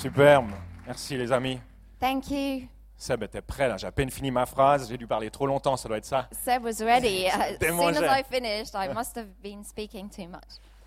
Superbe. Merci les amis. Thank you. Seb était prêt là, j'ai à peine fini ma phrase, j'ai dû parler trop longtemps, ça doit être ça. Seb was ready. As soon as Démangé. I finished, I must have been speaking too much.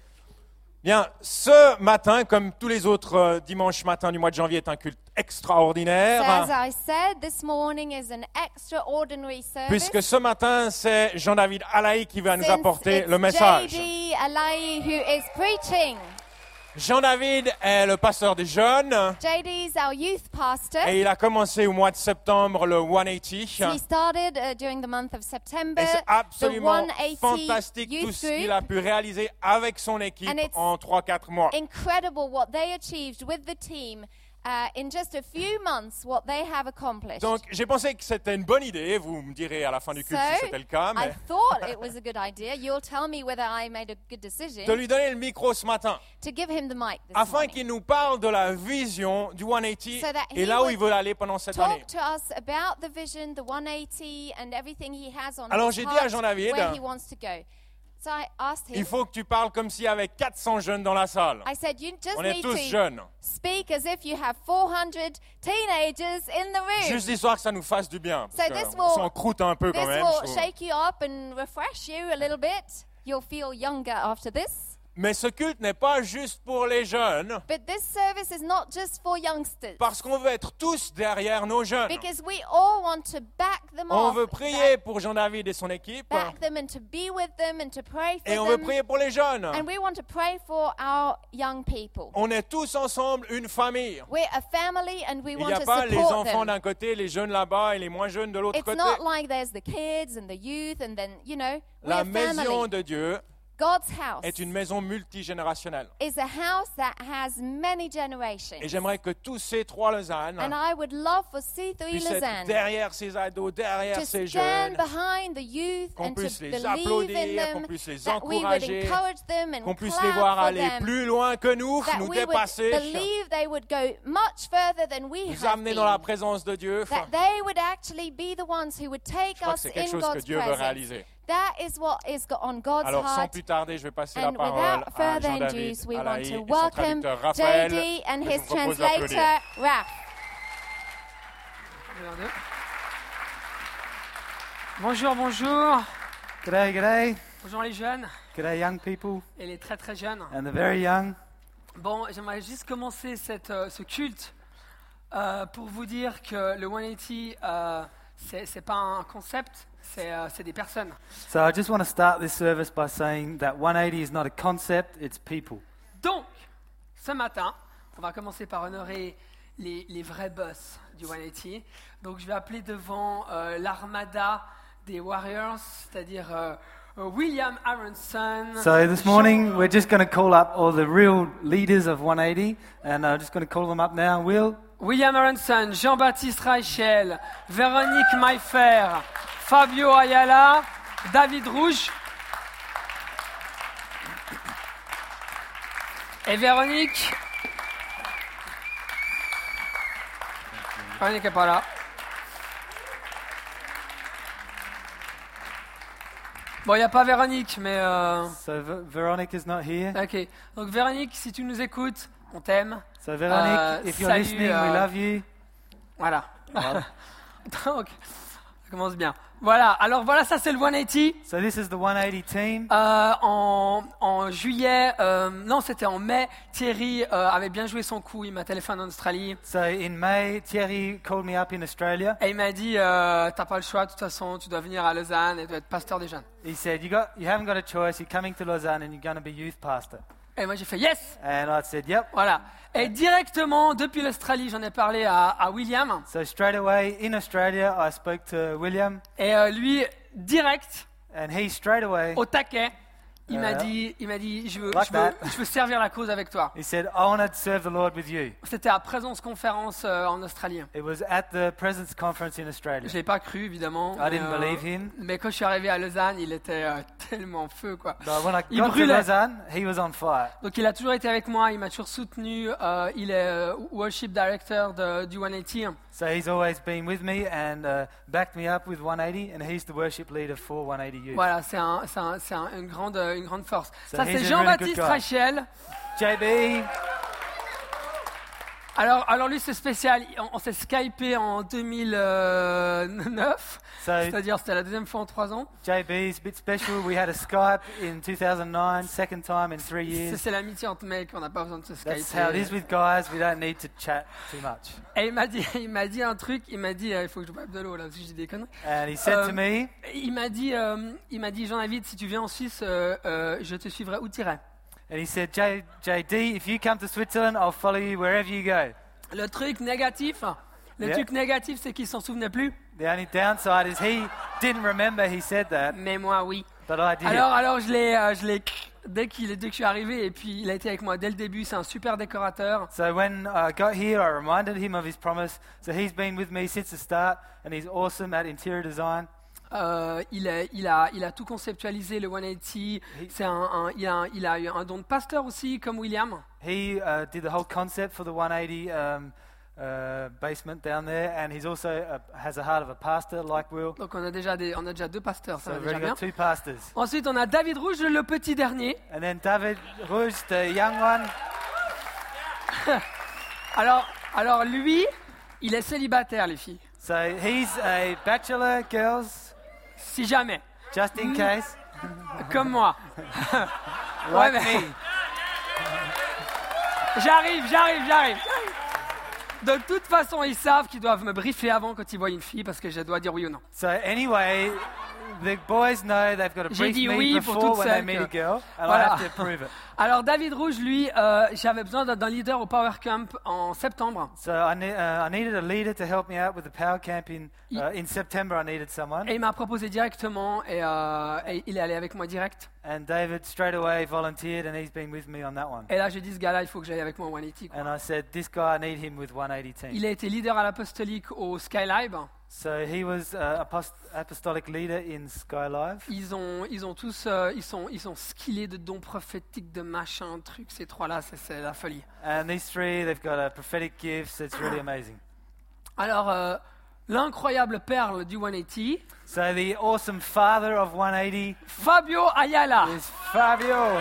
Bien, ce matin, comme tous les autres dimanches matins du mois de janvier, est un culte So extraordinaire. as I said, this morning is an extraordinary service. Puisque ce matin, c'est Jean-David Alaï qui va nous Since apporter it's le message. JD Alai who is preaching. Jean-David est le pasteur des jeunes JD's our youth pastor. et il a commencé au mois de septembre le 180. He started during the month of September Et c'est the absolument 180 fantastique tout youth ce qu'il group. a pu réaliser avec son équipe And it's en 3-4 mois. Incredible what they achieved with the team in just a few months, what they have accomplished. Donc j'ai pensé que c'était une bonne idée, vous me direz à la fin du culte si c'était le cas, I mais thought it was a good idea. You'll tell me whether I made a good de decision lui donner le micro ce matin, to give him the mic this afin morning. qu'il nous parle de la vision du 180 So that et he là où would il veut aller pendant cette année. Talk to us about the vision, the 180, and everything he has on Alors, his j'ai dit à heart, Jean-David, where he wants to go. So I asked Il him, faut que tu parles comme s'il y avait 400 jeunes dans la salle. I said, you just On est need tous to jeunes. speak as if you have 400 teenagers in the room. Juste histoire que ça nous fasse du bien. Parce So this que will- on s'en croûte un peu quand This même. will je trouve. shake you up and refresh you a little bit. You'll feel younger after this. Mais ce culte n'est pas juste pour les jeunes, But this service is not just for youngsters. parce qu'on veut être tous derrière nos jeunes. Because we all want to back them On off, veut prier pour Jean-David et son équipe, back them and to be with them and to pray for et on veut them. prier pour les jeunes. And we want to pray for our young people. On est tous ensemble une famille. We're a family and we Il n'y want a to pas les support enfants them. d'un côté, les jeunes là-bas et les moins jeunes de l'autre It's côté. not like there's the kids and the youth and then, we're La a maison family. de Dieu God's house est une maison multigénérationnelle. is a house that has many generations. Et j'aimerais que tous ces trois Lausanne And I would love for C3 puissent être Lausanne derrière ces ados, derrière to ces stand jeunes, behind the youth qu'on and to puisse les believe in applaudir, them, qu'on puisse les that we would encourager, encourage them and qu'on puisse clap les voir for aller them, plus loin que nous, that nous we would dépasser, believe they would go much further than we nous have amener dans la been, présence de Dieu. that they would actually be the ones who would take Je crois que us c'est quelque in chose que God's Dieu veut presence. réaliser. That is what is on God's Alors sans heart. plus tarder, je vais passer la And parole without à further Jean-David ado, we want Alaï to et son welcome traducteur Raphaël. JD and que je his vous propose d'applaudir. translator, Raph. Bonjour, bonjour. G'day, g'day. Bonjour les jeunes G'day, young people et les très très jeunes. and the very young. Bon, j'aimerais juste commencer ce culte pour vous dire que le 180, c'est pas un concept, c'est des personnes. So I just want to start this service by saying that 180 is not a concept, it's people. Donc, ce matin, on va commencer par honorer les vrais boss du 180. Donc, je vais appeler devant l'armada des Warriors, c'est-à-dire William Aronson. So this morning we're just going to call up all the real leaders of 180 and I'm just going to call them up now. Will, William Aronson, Jean-Baptiste Reichel, Véronique Maillefer, Fabio Ayala, David Rouge. Et Véronique. Véronique n'est pas là. Bon, il n'y a pas Véronique, mais... so Veronica is not here. Ok. Donc Véronique, si tu nous écoutes, on t'aime. So Veronique, if you're salut, listening, we love you. Voilà. Donc, ça commence bien. Voilà, alors voilà, ça c'est le 180. So this is the 180 team. En juillet, non c'était en mai, Thierry avait bien joué son coup, il m'a téléphoné en Australie. So in May, Thierry called me up in Australia. Et il m'a dit, t'as pas le choix, de toute façon, tu dois venir à Lausanne et tu dois être pasteur des jeunes. He said, you haven't got a choice, you're coming to Lausanne and you're going to be youth pastor. Et moi j'ai fait yes. And I said, yep. Voilà. Et directement, depuis l'Australie, j'en ai parlé à William. So straight away in Australia, I spoke to William, Et lui, direct, and he straight away, au taquet, il m'a dit, je veux servir la cause avec toi. he said, I want to serve the Lord with you. C'était à Présence Conférence en Australie. It was at the Presence Conference in Australia. Je l'ai pas cru, évidemment. I didn't believe him. Mais quand je suis arrivé à Lausanne, il était tellement en feu, quoi. But when I Il got to brûlait. Lausanne, he was on fire. Donc il a toujours été avec moi, il m'a toujours soutenu. Il est worship director du 180. So he's always been with me and backed me up with 180, and he's the worship leader for 180 Youth. Voilà, c'est une grande force. So Ça he's c'est a Jean-Baptiste really good guy. Rachel. JB, Alors lui, c'est spécial. On s'est Skypé en 2009. So C'est-à-dire, c'était la deuxième fois en 3 ans. JB is a bit special. We had a Skype in 2009, second time in 3 years. C'est l'amitié entre mecs, on n'a pas besoin de se That's how it is Skyper. with guys. We don't need to chat too much. Et il m'a dit un truc, il m'a dit, il faut que je boive de l'eau là, parce que je dis des conneries. And he said to me, Il m'a dit, Jean-David, si tu viens en Suisse, je te suivrai où tu irais. and he said, JD, if you come to Switzerland, I'll follow you wherever you go. Le truc négatif, c'est qu'il s'en souvenait plus. The only downside is he didn't remember he said that, Mais moi, oui. but I did. Alors je l'ai dès que je suis arrivé, et puis il a été avec moi dès le début. C'est un super décorateur. So when I got here, I reminded him of his promise. So he's been with me since the start, and he's awesome at interior design. Il a tout conceptualisé, le 180. Il a eu un don de pasteur aussi, comme William. He did the whole concept for the 180 basement down there, and he's also has a heart of a pastor like Will. Donc on a déjà 2 pasteurs, ça So va we've déjà already bien. got 2 pastors. Ensuite, on a David Rouge, le petit dernier. And then David Rouge, the young one. Alors lui, il est célibataire, les filles. So he's a bachelor, girls, Si jamais, just in case, comme moi. like mais- me. J'arrive. De toute façon, ils savent qu'ils doivent me briefer avant quand ils voient une fille, parce que je dois dire oui ou non. So anyway, the boys know they've got to J'ai brief dit me oui pour before toutes when they celles meet a que- girl, and Voilà. I have to prove it. Alors David Rouge, lui, j'avais besoin d'un leader au Power Camp en septembre. So I needed a leader to help me out with the power camp in September. I needed someone, Et il m'a proposé directement, et il est allé avec moi direct. and David straight away volunteered, and he's been with me on that one. Et là, j'ai dit, ce gars-là, il faut que j'aille avec moi au 180. quoi. And I said, this guy, I need him with 180 team. Il a été leader à l'apostolique au Skylab. So he was apostolic leader in Skylive. Ils ont tous, ils sont skillés de dons prophétiques, de machin, trucs. Ces 3-là, c'est la folie. And these 3, they've got a prophetic gift. It's really amazing. Alors, l'incroyable perle du 180, So the awesome father of 180 Fabio Ayala. is Fabio.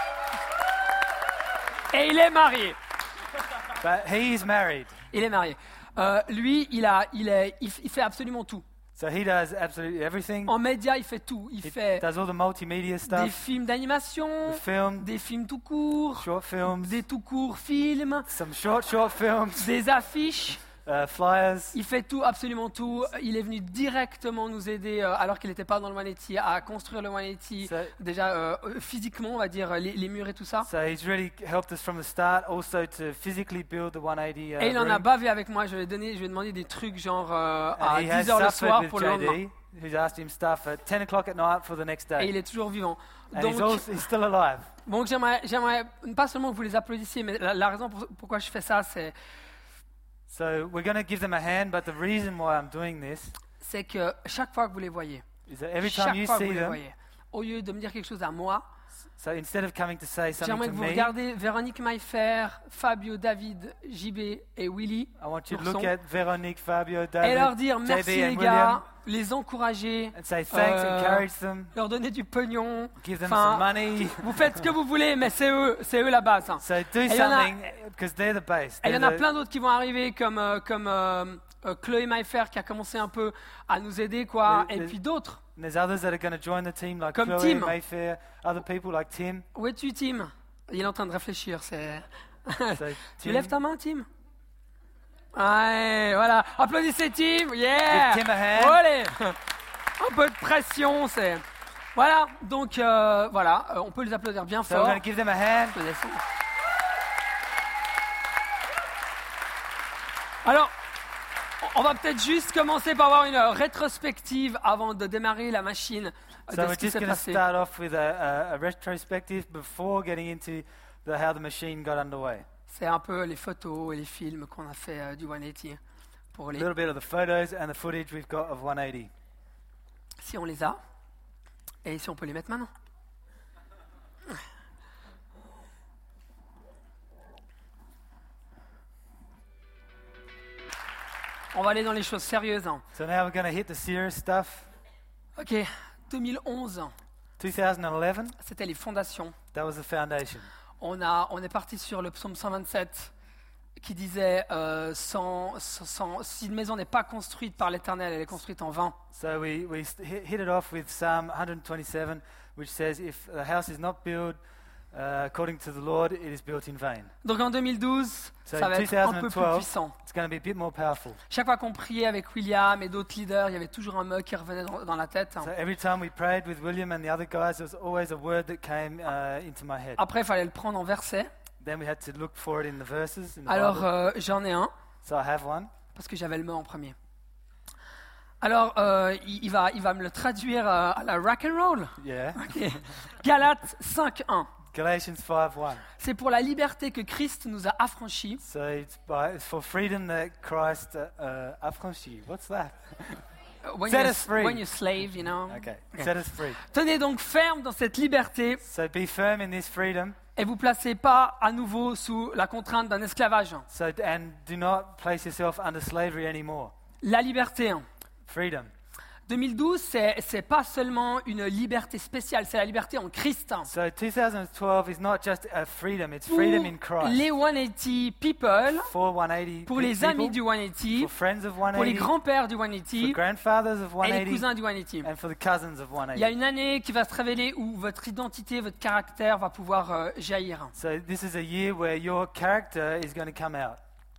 Et il est marié. But he is married. Il est marié. Lui, il fait absolument tout. So he does absolutely everything. En média, il fait tout. Il He fait does all the multimedia des stuff, films d'animation, the film, des films tout courts, short films, des tout courts films, some short films, des affiches. flyers. Il fait tout, absolument tout. Il est venu directement nous aider, alors qu'il n'était pas dans le 180, à construire le 180. So, Déjà, physiquement, on va dire, les murs et tout ça. so he's really helped us from the start, also to physically build the 180 Et il en a room. bavé avec moi. Je lui ai demandé des trucs genre à And he has 10h le suffered soir with pour le lendemain. JD, who's asked him stuff at 10 o'clock at night for the next Et day. il est toujours vivant. And Donc, he's still alive. donc j'aimerais pas seulement que vous les applaudissiez, mais la raison pourquoi je fais ça, So we're going to give them a hand, but the reason why I'm doing this c'est que chaque fois que vous les voyez, is that every chaque time you fois que see vous les them, voyez, au lieu de me dire quelque chose à moi, so instead of coming to say something j'aimerais to que vous me, regardiez Véronique Maillefer, Fabio, David, JB et Willy, I want you to Ourson, look at Véronique, Fabio, et leur David, dire merci JB les and gars, William, les encourager, and say thanks, Euh, encourage them, leur donner du pognon. give them Enfin, some money. Vous faites ce que vous voulez, mais c'est eux la base. hein. So do il y en a- something, because they're the base. Et il y en a They're plein d'autres qui vont arriver, comme Chloé Maillefer qui a commencé un peu à nous aider, quoi. Le- Et le- puis d'autres. And there's others that are going to join the team, like Comme Chloe Tim. Mayfair, other people like Tim. Où es-tu, Tim? Il est en train de réfléchir. C'est. So Tu Tim, lèves ta main, Tim? Ouais, voilà. Applaudissez Tim. Yeah. give Tim a hand. Allez. Un peu de pression, c'est. Voilà. Donc voilà, on peut les applaudir bien So we're fort. going to give them a hand. Alors, on va peut-être juste commencer par avoir une rétrospective avant de démarrer la machine So de ce we're qui just s'est going to passé. start off with a retrospective before getting into how the machine got underway. C'est un peu les photos et les films qu'on a fait du 180 pour A les. little bit of the photos and the footage we've got of 180. Si on les a et si on peut les mettre maintenant. On va aller dans les choses sérieuses. hein. So now we're going to hit the serious stuff. Ok, 2011, 2011, c'était les fondations. that was the foundation. On est parti sur le psaume 127 qui disait si une maison n'est pas construite par l'Éternel, elle est construite en vain. So we hit it off with Psalm 127, which says, if the house is not built according to the Lord, it is built in vain. Donc en 2012, So ça in va être un peu plus 2012, puissant. it's going to be a bit more powerful. Chaque fois qu'on priait avec William et d'autres leaders, il y avait toujours un mot qui revenait dans la tête. So every time we prayed with William and the other guys, there was always a word that came into my head. Après, il fallait le prendre en verset. Then we had to look for it in the verses. In the Alors, Bible. j'en ai un, So I have one. parce que j'avais le mot en premier. Alors, il va me le traduire à la rock and roll. Yeah. Ok. Galates 5.1. Galatians 5:1. C'est pour la liberté que Christ nous a affranchis. So it's for freedom that Christ affranchi. What's that? Set us free. When you slave, you know. Okay. Okay. Set us free. Tenez donc ferme dans cette liberté So be firm in this freedom. et vous placez pas à nouveau sous la contrainte d'un esclavage. So and do not place yourself under slavery anymore. La liberté. Freedom. 2012, c'est pas seulement une liberté spéciale, c'est la liberté en Christ. So 2012 is not just a freedom, it's Pour freedom in Christ. les 180 people, For 180 pour les people, amis du 180, for friends of pour les 180, grands-pères du for 180 grandfathers of et les 180, cousins du 180. and for the cousins of Il y a 180. une année qui va se révéler où votre identité, votre caractère va pouvoir jaillir. So this is a year where your character is going to come out.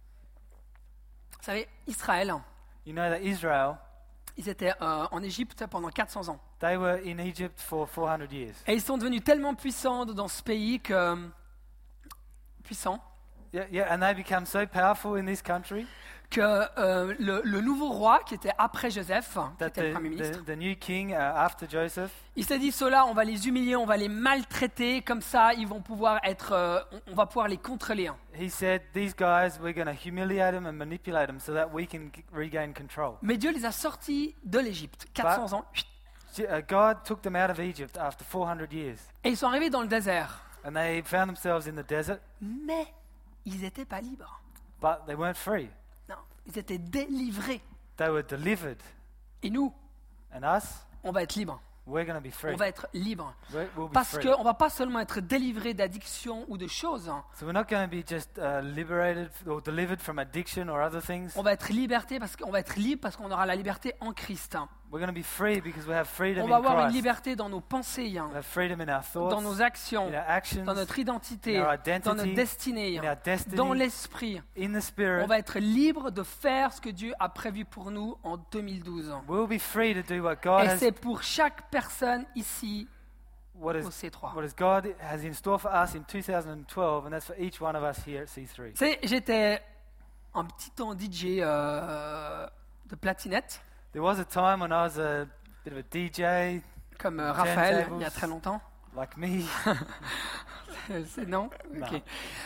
Vous savez, Israël, You know that Israel, ils étaient en Égypte pendant 400 ans. they were in Egypt for 400 years. Et ils sont devenus tellement puissants dans ce pays que... Puissants Yeah, and they become so powerful in this country que le nouveau roi qui était après Joseph, qui that était le Premier ministre, the new king after Joseph, il s'est dit, ceux-là, on va les humilier, on va les maltraiter, comme ça, ils vont pouvoir être, on va pouvoir les contrôler. he said, these guys, we're going to humiliate them and manipulate them so that we can regain control. Mais Dieu les a sortis de l'Égypte, 400 ans, God took them out of Egypt after 400 years, et ils sont arrivés dans le désert. and they found themselves in the desert, Mais ils n'étaient pas libres. but they weren't free. Non, ils étaient délivrés. They were delivered. Et nous, And us, on va être libres. we're going to be free. On va être libres. We'll be Parce free. qu'on ne va pas seulement être délivrés d'addictions ou de choses, So we're not going to be just liberated or delivered from addiction or other things. on va être on va être libre parce qu'on aura la liberté en Christ. We're going to be free because we have freedom On va in avoir une Christ. liberté dans nos pensées, We have freedom in our thoughts, dans nos actions, in our actions, dans notre identité, in our identity, dans notre destinée, in our destiny, dans l'esprit. in the On spirit. va être libre de faire ce que Dieu a prévu pour nous en 2012. We'll be free to do what God Et has, c'est pour chaque personne ici what au is, C3. what is God has in store for us in 2012, and that's for each one of us here at C3. Tu sais, j'étais un petit temps DJ de platinette, There was a time when I was a bit of a DJ, comme Raphaël, Turntables. il y a très longtemps. like me. C'est non? Non. Ok.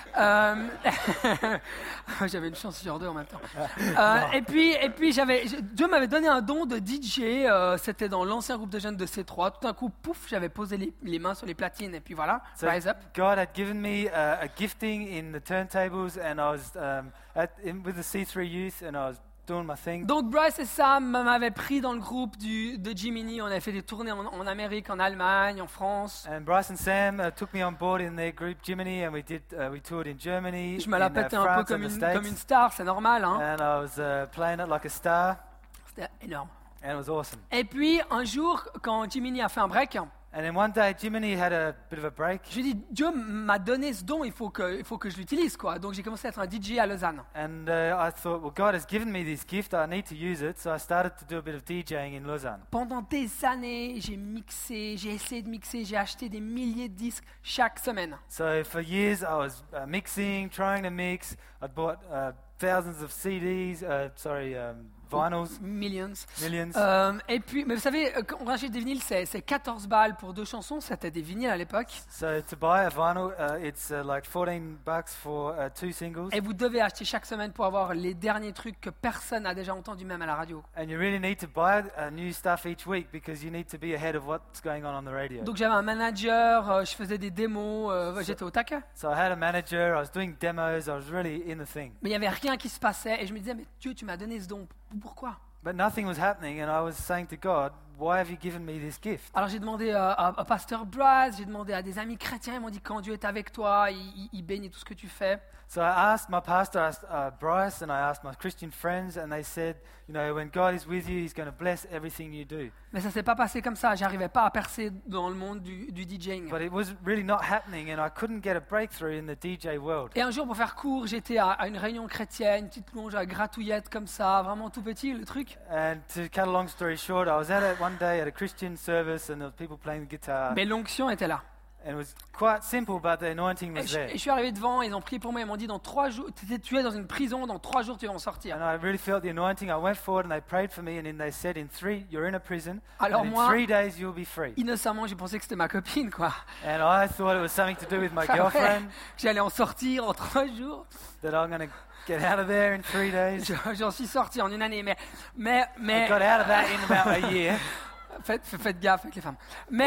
J'avais une chance sur deux en même temps. Et puis Dieu m'avait donné un don de DJ, c'était dans l'ancien groupe de jeunes de C3. Tout d'un coup, pouf, j'avais posé les mains sur les platines et puis voilà, So rise up. God had given me a gifting in the turntables, and I was with the C3 youth, and I was doing my thing. Donc Bryce et Sam m'avaient pris dans le groupe de Jiminy. On avait fait des tournées en Amérique, en Allemagne, en France. And Bryce and Sam took me on board in their group Jiminy, and we toured in Germany, Je me la in pétais un peu France, comme and the une States, star, c'est normal. Hein. and I was playing it like a star, C'était énorme. and it was awesome. Et puis un jour, quand Jiminy a fait un break, And then one day Jiminy had a bit of a break, je lui ai dit, Dieu m'a donné ce don, il faut que je l'utilise, quoi. Donc j'ai commencé à être un DJ à Lausanne. and I thought, well, God has given me this gift, I need to use it, so I started to do a bit of DJing in Lausanne. Pendant des années, j'ai mixé, j'ai essayé de mixer, j'ai acheté des milliers de disques chaque semaine. So for years I was mixing, trying to mix. I'd bought thousands of CDs, vinyls, Millions. millions. Et puis, mais vous savez, quand on rachète des vinyles, c'est 14 balles pour 2 chansons. C'était des vinyles à l'époque. So to buy a vinyl, it's like $14 for 2 singles. Et vous devez acheter chaque semaine pour avoir les derniers trucs que personne n'a déjà entendu, même à la radio. And you really need to buy new stuff each week because you need to be ahead of what's going on the radio. Donc j'avais un manager, je faisais des démos, j'étais au taquet. So I had a manager, I was doing demos, I was really in the thing. Mais il n'y avait rien qui se passait. Et je me disais, mais Dieu, tu m'as donné ce don. Pourquoi? But nothing was happening, and I was saying to God, why have you given me this gift? Alors j'ai demandé à Pasteur Bryce, j'ai demandé à des amis chrétiens, ils m'ont dit quand Dieu est avec toi, il bénit tout ce que tu fais. So I asked my pastor, I asked Bryce, and I asked my Christian friends, and they said, when God is with you, He's going to bless everything you do. Mais ça s'est pas passé comme ça, j'arrivais pas à percer dans le monde du DJing. But it was really not happening, and I couldn't get a breakthrough in the DJ world. Et un jour, pour faire court, j'étais à une réunion chrétienne, une petite longe à gratouillette comme ça, vraiment tout petit le truc. And to cut a long story short, I was one day at a Christian service, and there was people playing the guitar. Mais l'onction était là. And it was quite simple, but the anointing Et was je, there. et je suis arrivé devant, ils ont prié pour moi, ils m'ont dit dans 3 jours, tu es dans une prison, dans 3 jours tu vas en sortir. And I really felt the anointing. I went forward and they prayed for me, and then they said, you're in a prison, Alors and in moi- 3 days you'll be free. Innocemment, j'ai pensé que c'était ma copine, quoi. And I thought it was something to do with my Ah ouais, girlfriend, J'allais en sortir en 3 jours. that I'm going to get out of there in 3 days. J'en suis sorti en une année, I mais got out of that in about a year. faites gaffe avec les femmes.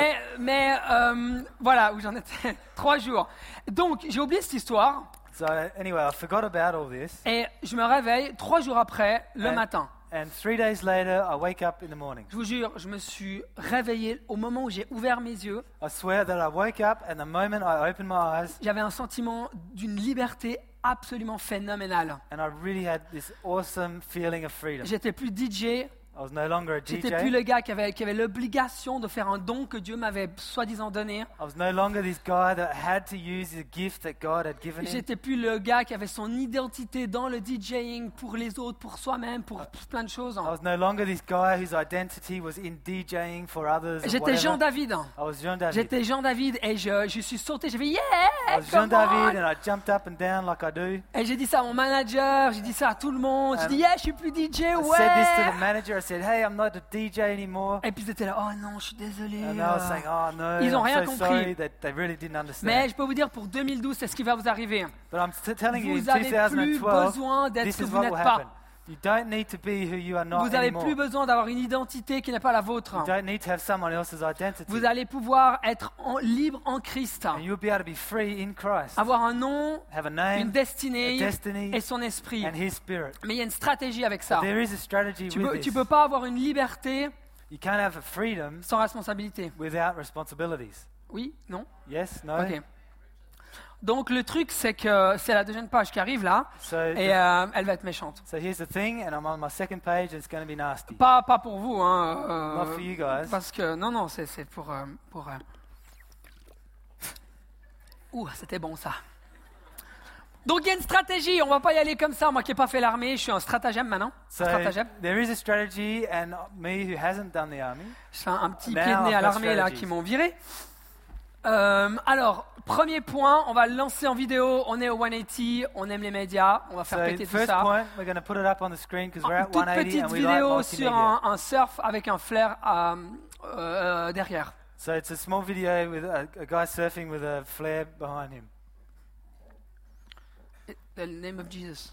Mais voilà où j'en étais. 3 jours. Donc j'ai oublié cette histoire So anyway, I forgot about all this. et je me réveille 3 jours après le matin. And 3 days later, I wake up in the morning. Je vous jure, je me suis réveillé au moment où j'ai ouvert mes yeux. I swear that I woke up, and the moment I opened my eyes, J'avais un sentiment d'une liberté absolument phénoménale. and I really had this awesome feeling of freedom. J'étais plus DJ. I was no longer a J'étais plus DJ. le gars qui avait l'obligation de faire un don que Dieu m'avait soi-disant donné. I was no longer this guy that had to use the gift that God had given him. J'étais plus le gars qui avait son identité dans le DJing pour les autres, pour soi-même, pour plein de choses. I was no longer this guy whose identity was in DJing for others. or J'étais Jean whatever. David. I was Jean David. J'étais Jean David et je suis sauté, j'ai fait yeah, I was Jean come David, on! and I jumped up and down like I do. Et j'ai dit ça à mon manager, j'ai dit ça à tout le monde. J'ai And dit yeah, je suis plus DJ, I said this to the ouais. manager. I said, "Hey, I'm not a DJ anymore." Et puis ils étaient là, oh non, je suis désolé. And I was saying, "Oh no, Ils ont rien I'm so compris. sorry that they really didn't Mais understand." je peux vous dire, pour 2012, c'est ce qui va vous arriver. But I'm telling you, in Vous n'avez plus 2012, besoin d'être this ce que is vous what n'êtes will pas. happen. You don't need to be who you are not Vous n'avez anymore. plus besoin d'avoir une identité qui n'est pas la vôtre. You don't need to have someone else's identity. Vous allez pouvoir être libre en Christ, And you'll be able to be free in Christ. avoir un nom, Have a une name, destinée a destiny, et son esprit. and His Spirit. Mais il y a une stratégie avec ça. There is a strategy Tu with peux this. pas avoir une liberté You can't have a freedom sans responsabilité. without responsibilities. Oui? Non? Yes? No? Ok. Donc le truc, c'est que c'est la deuxième page qui arrive là, So, et elle va être méchante. so here's the thing, and I'm on my second page, and it's going to be nasty. Pas pour vous, hein. Not for you guys. Parce que non, c'est pour. Ouh, c'était bon ça. Donc il y a une stratégie. On va pas y aller comme ça. Moi qui n'ai pas fait l'armée, je suis un stratagème maintenant. So Stratagème. there is a strategy, and me who hasn't done the army. Je fais un petit Now pied de nez à I've got l'armée là strategies. qui m'ont viré. Alors, premier point, on va le lancer en vidéo. On est au 180, on aime les médias, on va faire So péter tout first ça. point, we're going to put it up on the screen because we're Une at toute 180 petite and we like vidéo sur multimedia. un surf avec un flair derrière. So it's a small video with a guy surfing with a flare behind him. In the name of Jesus.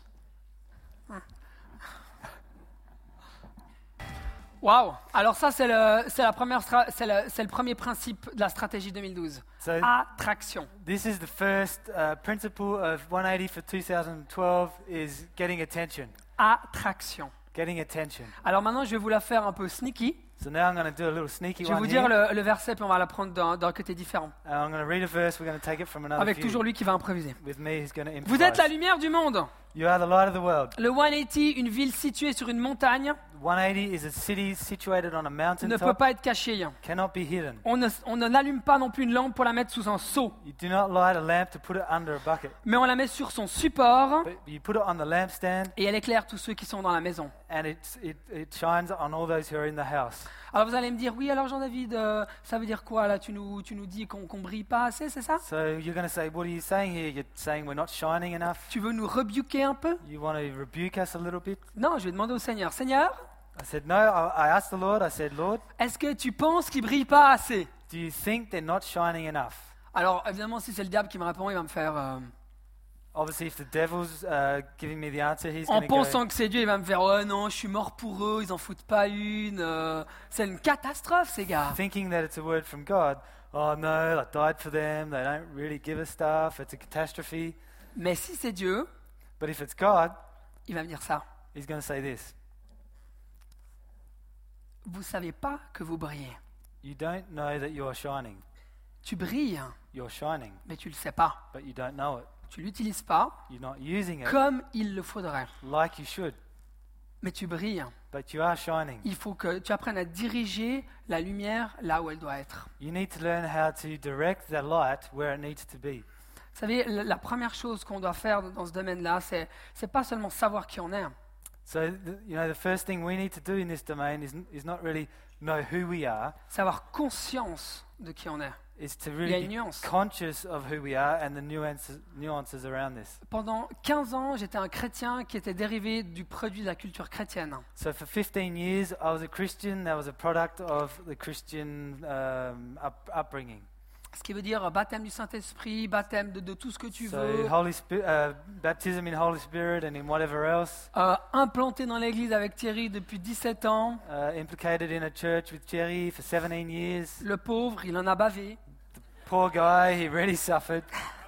Waouh! Alors ça, c'est le premier principe de la stratégie 2012. So Attraction. this is the first principle of 180 for 2012 is getting attention. Attraction. Getting attention. Alors maintenant, je vais vous la faire un peu sneaky. So now I'm going to do a little sneaky Je vais one vous dire here. le verset, puis on va la prendre d'un côté différent. I'm going to read a verse. We're going to take it from another Avec view. toujours lui qui va improviser. With me, who's going to improvise. Vous êtes la lumière du monde. You are the light of the world. Le 180, une ville située sur une montagne, 180 is a city situated on a mountain ne peut top. pas être cachée. Cannot be hidden. On ne n'allume pas non plus une lampe pour la mettre sous un seau, You do not light a lamp to put it under a bucket, mais on la met sur son support but you put it on the lampstand, et elle éclaire tous ceux qui sont dans la maison. and it shines on all those who are in the house. Alors vous allez me dire, oui, alors Jean-David, ça veut dire quoi là? Tu nous dis qu'on brille pas assez, c'est ça? So you're going to say, what are you saying here? You're saying we're not shining enough? Tu veux nous rebuker un peu? You want to rebuke us a little bit? Non, je vais demander au Seigneur, Seigneur, I said, no. I asked the Lord, I said, Lord, est-ce que tu penses qu'ils brillent pas assez? do you think they're not shining enough? Alors évidemment, si c'est le diable qui me répond, il va me faire... Obviously, if the devil's giving me the answer, he's en going to go, pensant que c'est Dieu, il va me faire, oh non, je suis mort pour eux, ils en foutent pas une. C'est une catastrophe, ces gars. thinking that it's a word from God. Oh no, I died for them. They don't really give us stuff. It's a catastrophe. Mais si c'est Dieu, But if it's God, il va me dire ça. he's going to say this. vous ne savez pas que vous brillez. You don't know that you're shining. Tu brilles, You're shining, mais tu ne le sais pas. but you don't know it. Tu ne l'utilises pas You're not using it comme il le faudrait, like you should, mais tu brilles. but you are shining. Il faut que tu apprennes à diriger la lumière là où elle doit être. You need to learn how to direct the light where it needs to be. Vous savez, la première chose qu'on doit faire dans ce domaine-là, c'est pas seulement savoir qui on est, So, the first thing we need to do in this domain is not really know who we are, c'est avoir conscience de qui on est. is to Il y a really une be nuance. conscious of who we are and the nuances around this. Pendant 15 ans, j'étais un chrétien qui était dérivé du produit de la culture chrétienne. So for 15 years, I was a Christian. That was a product of the Christian upbringing. Ce qui veut dire baptême du Saint-Esprit, baptême de tout ce que tu So veux, baptism in Holy Spirit and in whatever else. implanté dans l'église avec Thierry depuis 17 ans. Implicated in a church with Jerry for 17 years. Le pauvre, il en a bavé. Poor guy, he really suffered.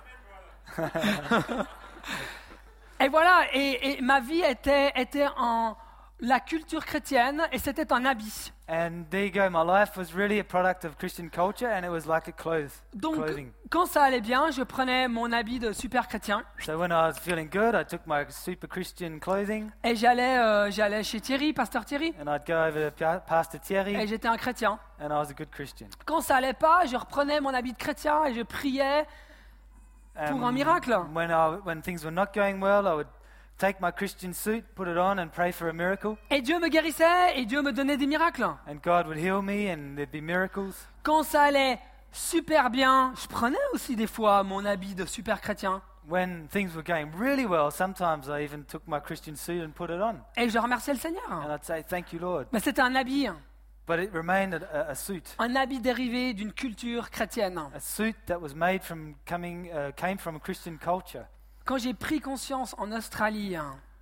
Et voilà, et ma vie était en la culture chrétienne et c'était un habit. And there you go, my life was really a product of Christian culture and it was like a Donc, clothing. quand ça allait bien, je prenais mon habit de super chrétien So when I was feeling good, I took my super Christian clothing et j'allais chez Thierry, pasteur Thierry, and I'd go over to Pastor et Thierry j'étais un chrétien. and I was a good Christian. Quand ça allait pas, je reprenais mon habit de chrétien et je priais pour un miracle. When things were not going well, I would take my Christian suit, put it on and pray for a miracle. Et Dieu me guérissait et Dieu me donnait des miracles. And God would heal me and there'd be miracles. Quand ça allait super bien, je prenais aussi des fois mon habit de super chrétien When things were going really well, sometimes I even took my Christian suit and put it on. et je remerciais le Seigneur. And I'd say, thank you, Lord. Mais c'était un habit But it remained a suit. dérivé d'une culture chrétienne. A suit that was made from came from a Christian culture. Quand j'ai pris conscience en Australie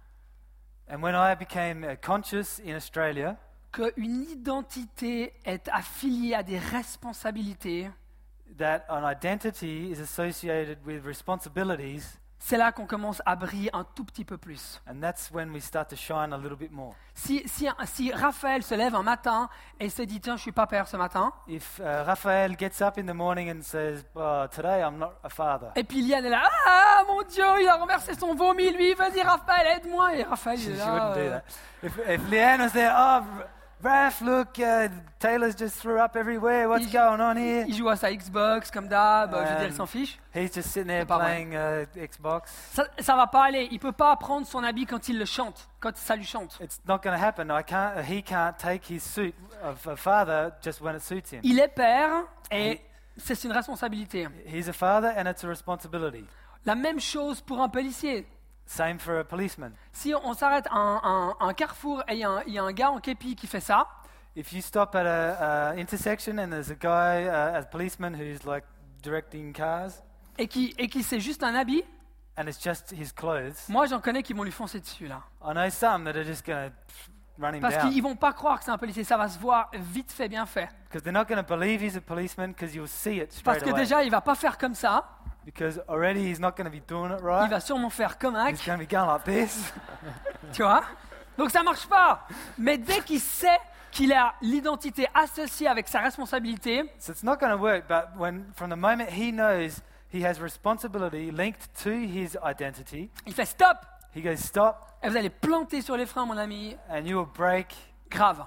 And when I became conscious in Australia qu'une identité est affiliée à des responsabilités, that an identity is associated with responsibilities, c'est là qu'on commence à briller un tout petit peu plus. and that's when we start to shine a little bit more. Si Raphaël se lève un matin et se dit tiens, je suis pas père ce matin, If Raphael gets up in the morning and says, oh, today I'm not a father, et puis Liane est là, ah mon Dieu, il a renversé son vomi, lui, vas-y Raphaël, aide-moi. Et Raphaël il she est wouldn't do là. that. If Leanne was there, oh, Raph, look, Taylor's just threw up everywhere. What's going on here? Il joue à sa Xbox comme d'hab, je veux dire, il s'en fiche. He's just sitting there C'est pas vrai. playing Xbox. Ça va pas aller. Il peut pas prendre son habit quand il le chante, quand ça lui chante. It's not going to happen. He can't take his suit of a father just when it suits him. Il est père et c'est une responsabilité. He's a father and it's a responsibility. La même chose pour un policier. Same for a policeman. Si on s'arrête à un carrefour et il y a un gars en képi qui fait ça, If you stop at a intersection and there's a guy, a policeman who's like directing cars, et qui c'est juste un habit, and it's just his clothes, moi j'en connais qui vont lui foncer dessus là. I know some that are just going to run him Parce down. qu'ils vont pas croire que c'est un policier, ça va se voir vite fait, bien fait. Because they're not going to believe he's a policeman because you'll see it Parce straight que away. déjà il va pas faire comme ça, Because already he's not going to be doing it il right. va sûrement faire comme un, He's going to be going like this. tu vois. Donc ça marche pas. Mais dès qu'il sait qu'il a l'identité associée avec sa responsabilité, So it's not going to work, but from the moment he knows he has responsibility linked to his identity, il fait stop. he goes, stop, Et vous allez planter sur les freins, mon ami. and you will break Grave.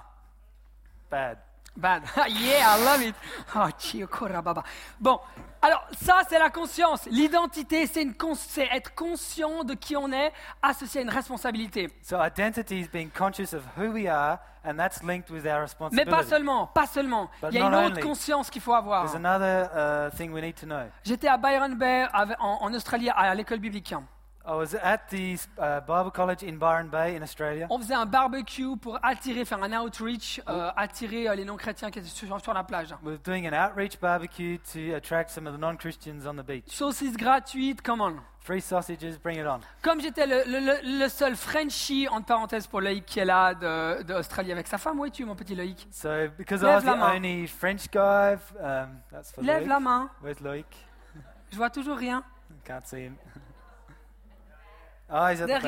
bad. Bad. Yeah, I love it. Oh, chiokora baba. Bon, alors ça c'est la conscience. L'identité, c'est être conscient de qui on est, associé à une responsabilité. So identity is being conscious of who we are, and that's linked with our Mais responsibility. pas seulement. But Il y a une not autre only. conscience qu'il faut avoir. There's another thing we need to know. J'étais à Byron Bay en Australie à l'école biblique. I was at the Bible College in Byron Bay in Australia. On faisait un barbecue pour faire un outreach, attirer les non-chrétiens qui étaient sur la plage. We were doing an outreach barbecue to attract some of the non-Christians on the beach. Saucisses gratuites, come on. Free sausages, bring it on. Comme j'étais le seul Frenchie, entre parenthèses pour Loïc qui est là d'Australie avec sa femme, où es-tu mon petit Loïc? So because I Lève was la the main. only French guy, that's for Lève Loïc. la main, Where's Loïc? je vois toujours rien. Can't see him. Oh, he's at the back. Derrière,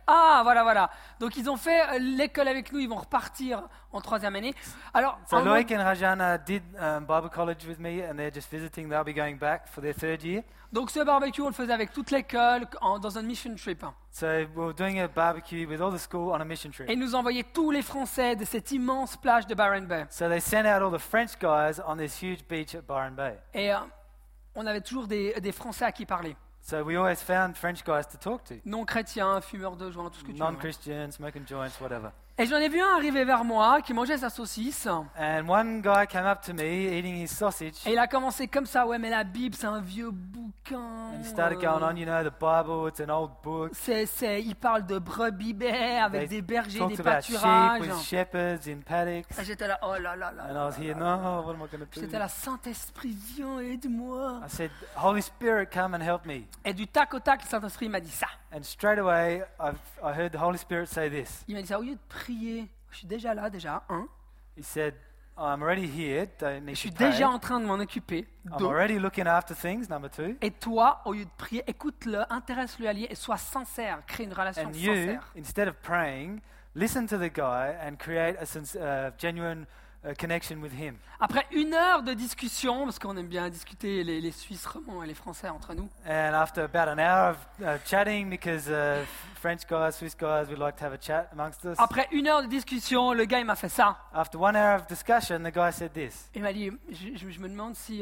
Ah, voilà. Donc, ils ont fait l'école avec nous. Ils vont repartir en 3e année. Alors, So en mode- Loic and Rajana did Bible college with me, and they're just visiting. They'll be going back for their 3rd year. donc, ce barbecue, on le faisait avec toute l'école dans un mission trip. So we're doing a barbecue with all the school on a mission Et trip. ils nous envoyaient tous les Français de cette immense plage de Byron Bay. So they sent out all the French guys on this huge beach at Byron Bay. Et on avait toujours des Français à qui parler. So we always found French guys to talk to. Non chrétiens, fumeurs de joints, tout ce que tu veux. Non-Christians, smoking joints, whatever. Et j'en ai vu un arriver vers moi qui mangeait sa saucisse. And one guy came up to me eating his sausage. Et il a commencé comme ça, ouais, mais la Bible, c'est un vieux bouquin. And he started going on, you know, the Bible, it's an old book. Il parle de brebis baies avec They des bergers, des talked about sheep pâturages. with shepherds in paddocks. Et j'étais là, oh là là là. And I was here, no, what am I going to do? J'étais là, Saint-Esprit, viens, aide-moi. I said, Holy Spirit, come and help me. Et du tac au tac, le Saint-Esprit m'a dit ça. And straight away, I heard the Holy Spirit say this. Il m'a dit ça, au lieu de prier, je suis déjà là, hein. He said, I'm already here, don't Je need suis to pray. déjà en train de m'en occuper. I'm Donc, already looking after things, number 2. et toi, au lieu de prier, écoute-le, intéresse-le à lui et sois sincère, crée une relation And you, sincère. instead of praying, listen to the guy and create a genuine connection with him. Après 1 heure de discussion, parce qu'on aime bien discuter les Suisses romands et les Français entre nous, And after about an hour of chatting, because French guys, Swiss guys, we like to have a chat amongst us. après 1 heure de discussion, le gars il m'a fait ça. After 1 hour of discussion, the guy said this. Il m'a dit, je me demande si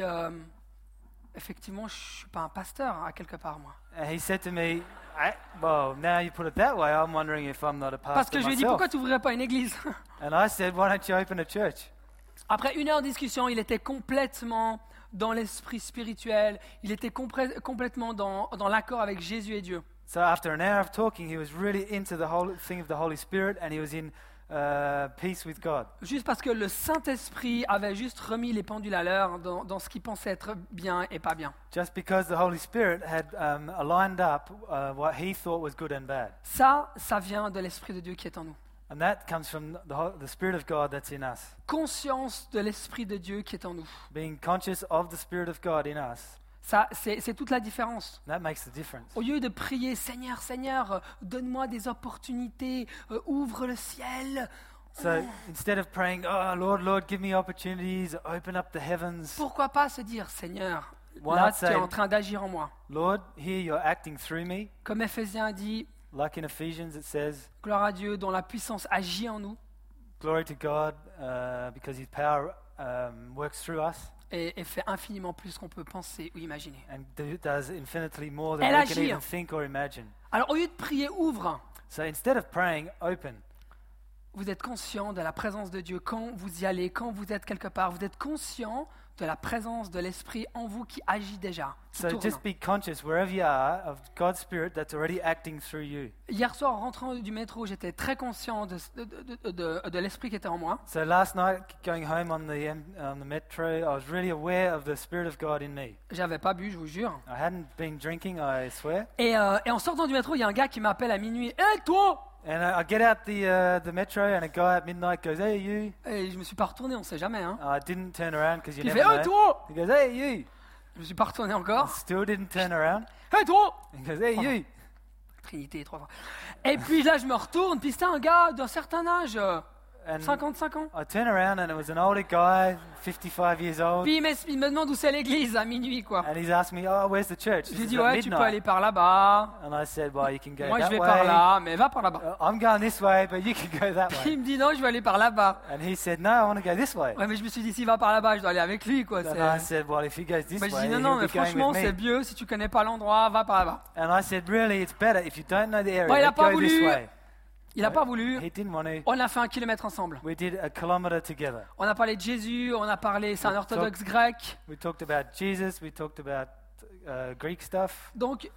effectivement je suis pas un pasteur à quelque part moi. And he said to me, well, now you put it that way, I'm wondering if I'm not a Parce que pastor je lui ai dit, myself. pourquoi tu ouvrirais pas une église? And I said, why don't you open a church? Après 1 heure de discussion, il était complètement dans l'esprit spirituel, il était complètement dans l'accord avec Jésus et Dieu. So after an hour of talking, he was really into the whole thing of the Holy Spirit, and he was in peace with God. Juste parce que le Saint-Esprit avait juste remis les pendules à l'heure dans ce qu'il pensait être bien et pas bien. Just because the Holy Spirit had aligned up what he thought was good and bad. Ça vient de l'Esprit de Dieu qui est en nous. And that comes from the Spirit of God that's in us. Conscience de l'Esprit de Dieu qui est en nous. Being conscious of the Spirit of God in us, Ça, c'est toute la différence. that makes the difference. Au lieu de prier, Seigneur, Seigneur, donne-moi des opportunités, ouvre le ciel. So instead of praying, oh Lord, Lord, give me opportunities, open up the heavens. Pourquoi pas se dire, Seigneur, Why là not tu es say- en train d'agir en moi. Lord, here you're acting through me. Comme Éphésiens dit, Like in Ephesians, it says, gloire à Dieu dont la puissance agit en nous glory to God because his power works through us et fait infiniment plus qu'on peut penser ou imaginer. and does infinitely more than Elle we can agit. even think or imagine. Alors au lieu de prier, ouvre. So instead of praying, open. Vous êtes conscient de la présence de Dieu quand vous y allez, quand vous êtes quelque part. Vous êtes conscient de la présence de l'Esprit en vous qui agit déjà. qui So tourne. just be conscious wherever you are of God's Spirit that's already acting through you. Hier soir, en rentrant du métro, j'étais très conscient de l'Esprit qui était en moi. So last night, going home on the metro, I was really aware of the Spirit of God in me. J'avais pas bu, je vous jure. I hadn't been drinking, I swear. Et en sortant du métro, il y a un gars qui m'appelle à minuit. « Hé, toi !» And I get out the metro, and a guy at midnight goes, "Hey, you!" Et je me suis pas retourné, on sait jamais. Hein. I didn't turn around because you Il never fait « Hé, know. toi !» He goes, "Hey, you!" Je me suis pas retourné I encore. still didn't turn around. « Hé, toi !» He goes, "Hey, you!" Trinité, 3 fois. Et puis là, je me retourne, puis c'était un gars d'un certain âge, And 55 ans. I turn around, and it was an older guy, 55 years old. Puis il me demande où c'est l'église à minuit, quoi. And he's asked me, "Oh, where's the church?" This J'ai is dit, at ouais, tu peux midnight. aller par là-bas. And I said, "Well, you can go Moi, je that vais way." par là, mais va par là-bas. I'm going this way, but you can go that Puis way. il me dit, non, je vais aller par là-bas. And he said, "No, I want to go this way." Ouais, mais je me suis dit, s'il va par là-bas, je dois aller avec lui, quoi. And I said, "Well, if he goes this Mais je way, dis, non, he'll non, mais be going franchement, with c'est me." mieux. Si tu connais pas l'endroit, va par là-bas. And I said, "Really, it's better if you don't know the area. Bon, il a pas go this voulu. way." Il a pas voulu. He didn't want to. On a fait 1 kilomètre ensemble. We did a kilometer together. On a parlé de Jésus, on a parlé, c'est un orthodoxe grec. We talked about Jesus. We talked about Greek stuff. Donc,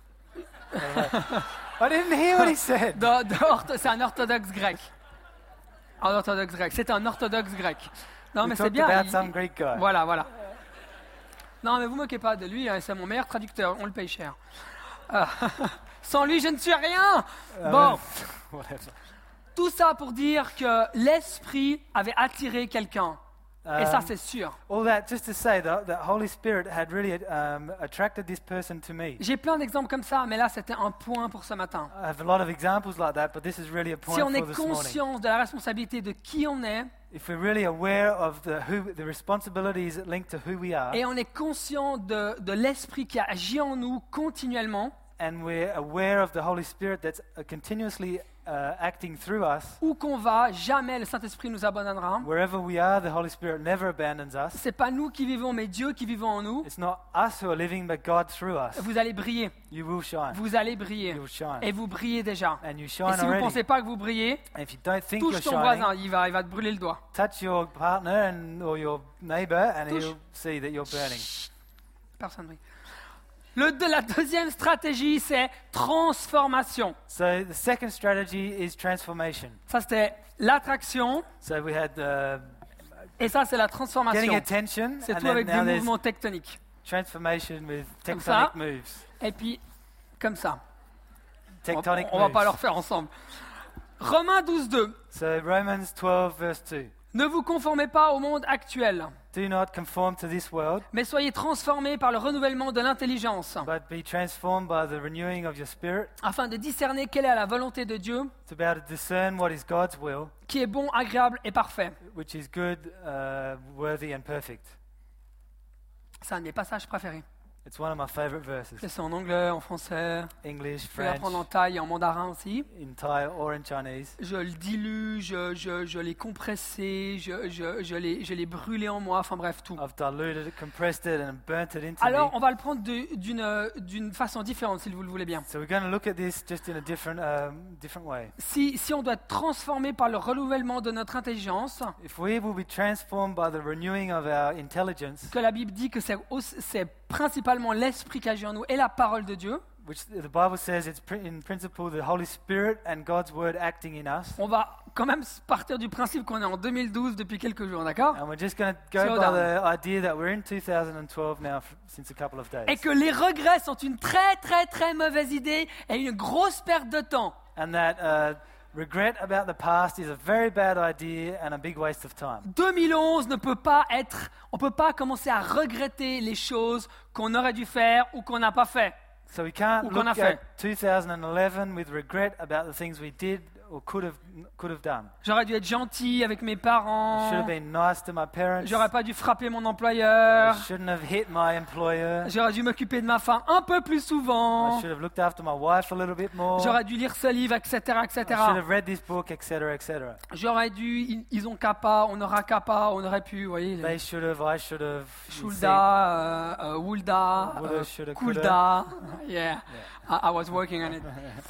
I didn't hear what he said. c'est un orthodoxe grec. Un orthodoxe grec. C'est un orthodoxe grec. Non, We mais c'est talked bien. about some Greek guy. Voilà, voilà. Non, mais vous moquez pas de lui, hein, c'est mon meilleur traducteur, on le paye cher. Sans lui, je ne suis rien. Bon, Whatever. tout ça pour dire que l'Esprit avait attiré quelqu'un. Et ça, c'est sûr. All that just to say that the Holy Spirit had really attracted this person to me. J'ai plein d'exemples comme ça, mais là, c'était un point pour ce matin. I have a lot of examples like that, but this is really a point Si on est for this morning. conscient de la responsabilité de qui on est, If we're really aware of the responsibilities linked to who we are, et on est conscient de l'esprit qui agit en nous continuellement, and we're aware of the Holy Spirit that's continuously acting through us, où qu'on va, jamais le Saint-Esprit nous abandonnera. wherever we are, the Holy Spirit never abandons us. C'est pas nous qui vivons, mais Dieu qui vit en nous. It's not us who are living, but God through us. Vous allez briller, You will shine. vous allez briller, You will shine. et vous brillez déjà. And you Et shine si vous ne already. pensez pas que vous brillez, And if you don't think touche you're ton shining, voisin, il va te brûler le doigt. touch your partner or your neighbor, and Touche. he'll see that you're burning. Personne ne brille. La deuxième stratégie, c'est transformation. So the second strategy is transformation. Ça, c'était l'attraction, So we had et ça, c'est la getting transformation. attention, C'est and tout then avec des now there's mouvements tectoniques. transformation with Comme ça. tectonic moves. Et puis, comme ça. Tectonic On va moves. pas le refaire ensemble. Romains 12:2. So Romans 12 verse 2. Ne vous conformez pas au monde actuel, Do not conform to this world, mais soyez transformés par le renouvellement de l'intelligence, but be transformed by the renewing of your spirit, afin de discerner quelle est la volonté de Dieu, to be able to discern what is God's will, qui est bon, agréable et parfait. which is good, worthy, and perfect. C'est un de mes passages préférés. It's one of my favorite verses. C'est en anglais, en français, English, je peux l'apprendre en French, thaï et en mandarin aussi. in Thai or in Chinese. Je le dilue, je l'ai compressé, je l'ai brûlé en moi, enfin bref, tout. I've diluted it, compressed it, and burnt it into Alors, me. on va le prendre d'une façon différente, si vous le voulez bien. So we're going to look at this just in a different way. Si on doit être transformé par le renouvellement de notre intelligence, If we will be transformed by the renewing of our intelligence, que la Bible dit que c'est principalement l'esprit qui agit en nous et la parole de Dieu, which the Bible says it's in principle the Holy Spirit and God's Word acting in us, on va quand même partir du principe qu'on est en 2012 depuis quelques jours, d'accord? and we're just going to go Slow by down. the idea that we're in 2012 now since a couple of days, Et que les regrets sont une très très très mauvaise idée et une grosse perte de temps. and that regret about the past is a very bad idea and a big waste of time. 2011 ne peut pas être, on peut pas commencer à regretter les choses qu'on aurait dû faire ou qu'on n'a pas fait. So we can't Ou qu'on a look fait. at 2011 with regret about the things we did or could have done. J'aurais dû être gentil avec mes I should parents. have been nice to my parents. J'aurais pas dû frapper mon I employeur. shouldn't have hit my employer. J'aurais dû m'occuper de ma femme un peu plus I souvent. should have looked after my wife a little bit more. J'aurais dû lire ce livre, etc., I etc. should have read this book, etc., etc. J'aurais dû, ils ont qu'à pas, on aura qu'à pas, on aurait pu, vous voyez. They should have, I should have. you see. Shulda, Wulda, Woulda, shoulda, Kulda. Yeah, I was working on it.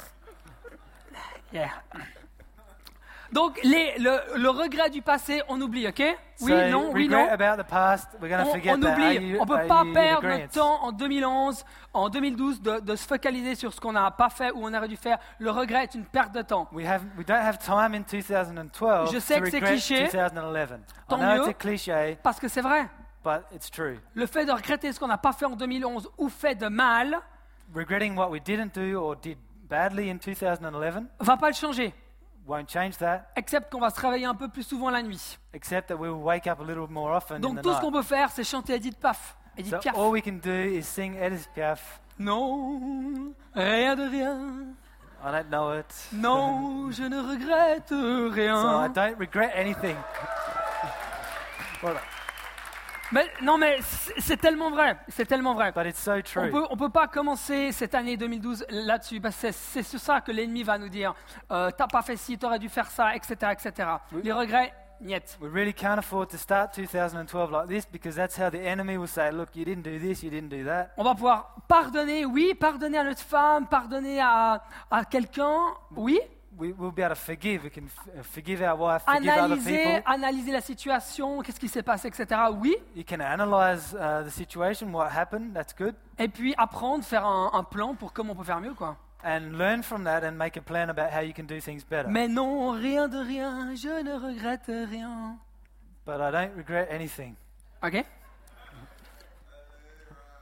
Yeah. Donc, le regret du passé, on oublie, ok? Oui, So, non, oui, regret non. about the past, we're going to forget On that. oublie. On ne peut Are pas you in perdre agreement? notre temps en 2011, en 2012 de se focaliser sur ce qu'on n'a pas fait ou on aurait dû faire. Le regret est une perte de temps. We don't have time in 2012 Je sais to que c'est regret cliché. 2011. Tant I know mieux. it's a cliche, Parce que c'est vrai. but it's true. Le fait de regretter ce qu'on n'a pas fait en 2011 ou fait de mal Regretting what we didn't do or did badly in 2011 va pas le changer. won't change that, Except qu'on va se réveiller un peu plus souvent la nuit. except that we will wake up a little more often in Donc the tout ce qu'on night. peut faire, c'est chanter Edith Piaf. Edith So Piaf. all we can do is sing Edith Piaf. Non, rien de rien. I don't know it. Non, je ne regrette So I rien. don't regret anything. Well, Mais non, mais c'est tellement vrai. C'est tellement vrai. but it's so true. On peut pas commencer cette année 2012 là-dessus, parce que c'est sur ça que l'ennemi va nous dire t'as pas fait ci, t'aurais dû faire ça, etc., etc. Les regrets, niet. We really can't afford to start 2012 like this because that's how the enemy will say, look, you didn't do this, you didn't do that. On va pouvoir pardonner, oui, pardonner à notre femme, pardonner à quelqu'un, oui. We'll be able to forgive. We can forgive our wife, forgive other people. Analyser la situation, qu'est-ce qui s'est passé, etc. Oui. You can analyze the situation, what happened, that's good. Et puis apprendre, faire un plan pour comment on peut faire mieux, quoi. And learn from that and make a plan about how you can do things better. Mais non, rien de rien, je ne regrette rien. But I don't regret anything. Ok?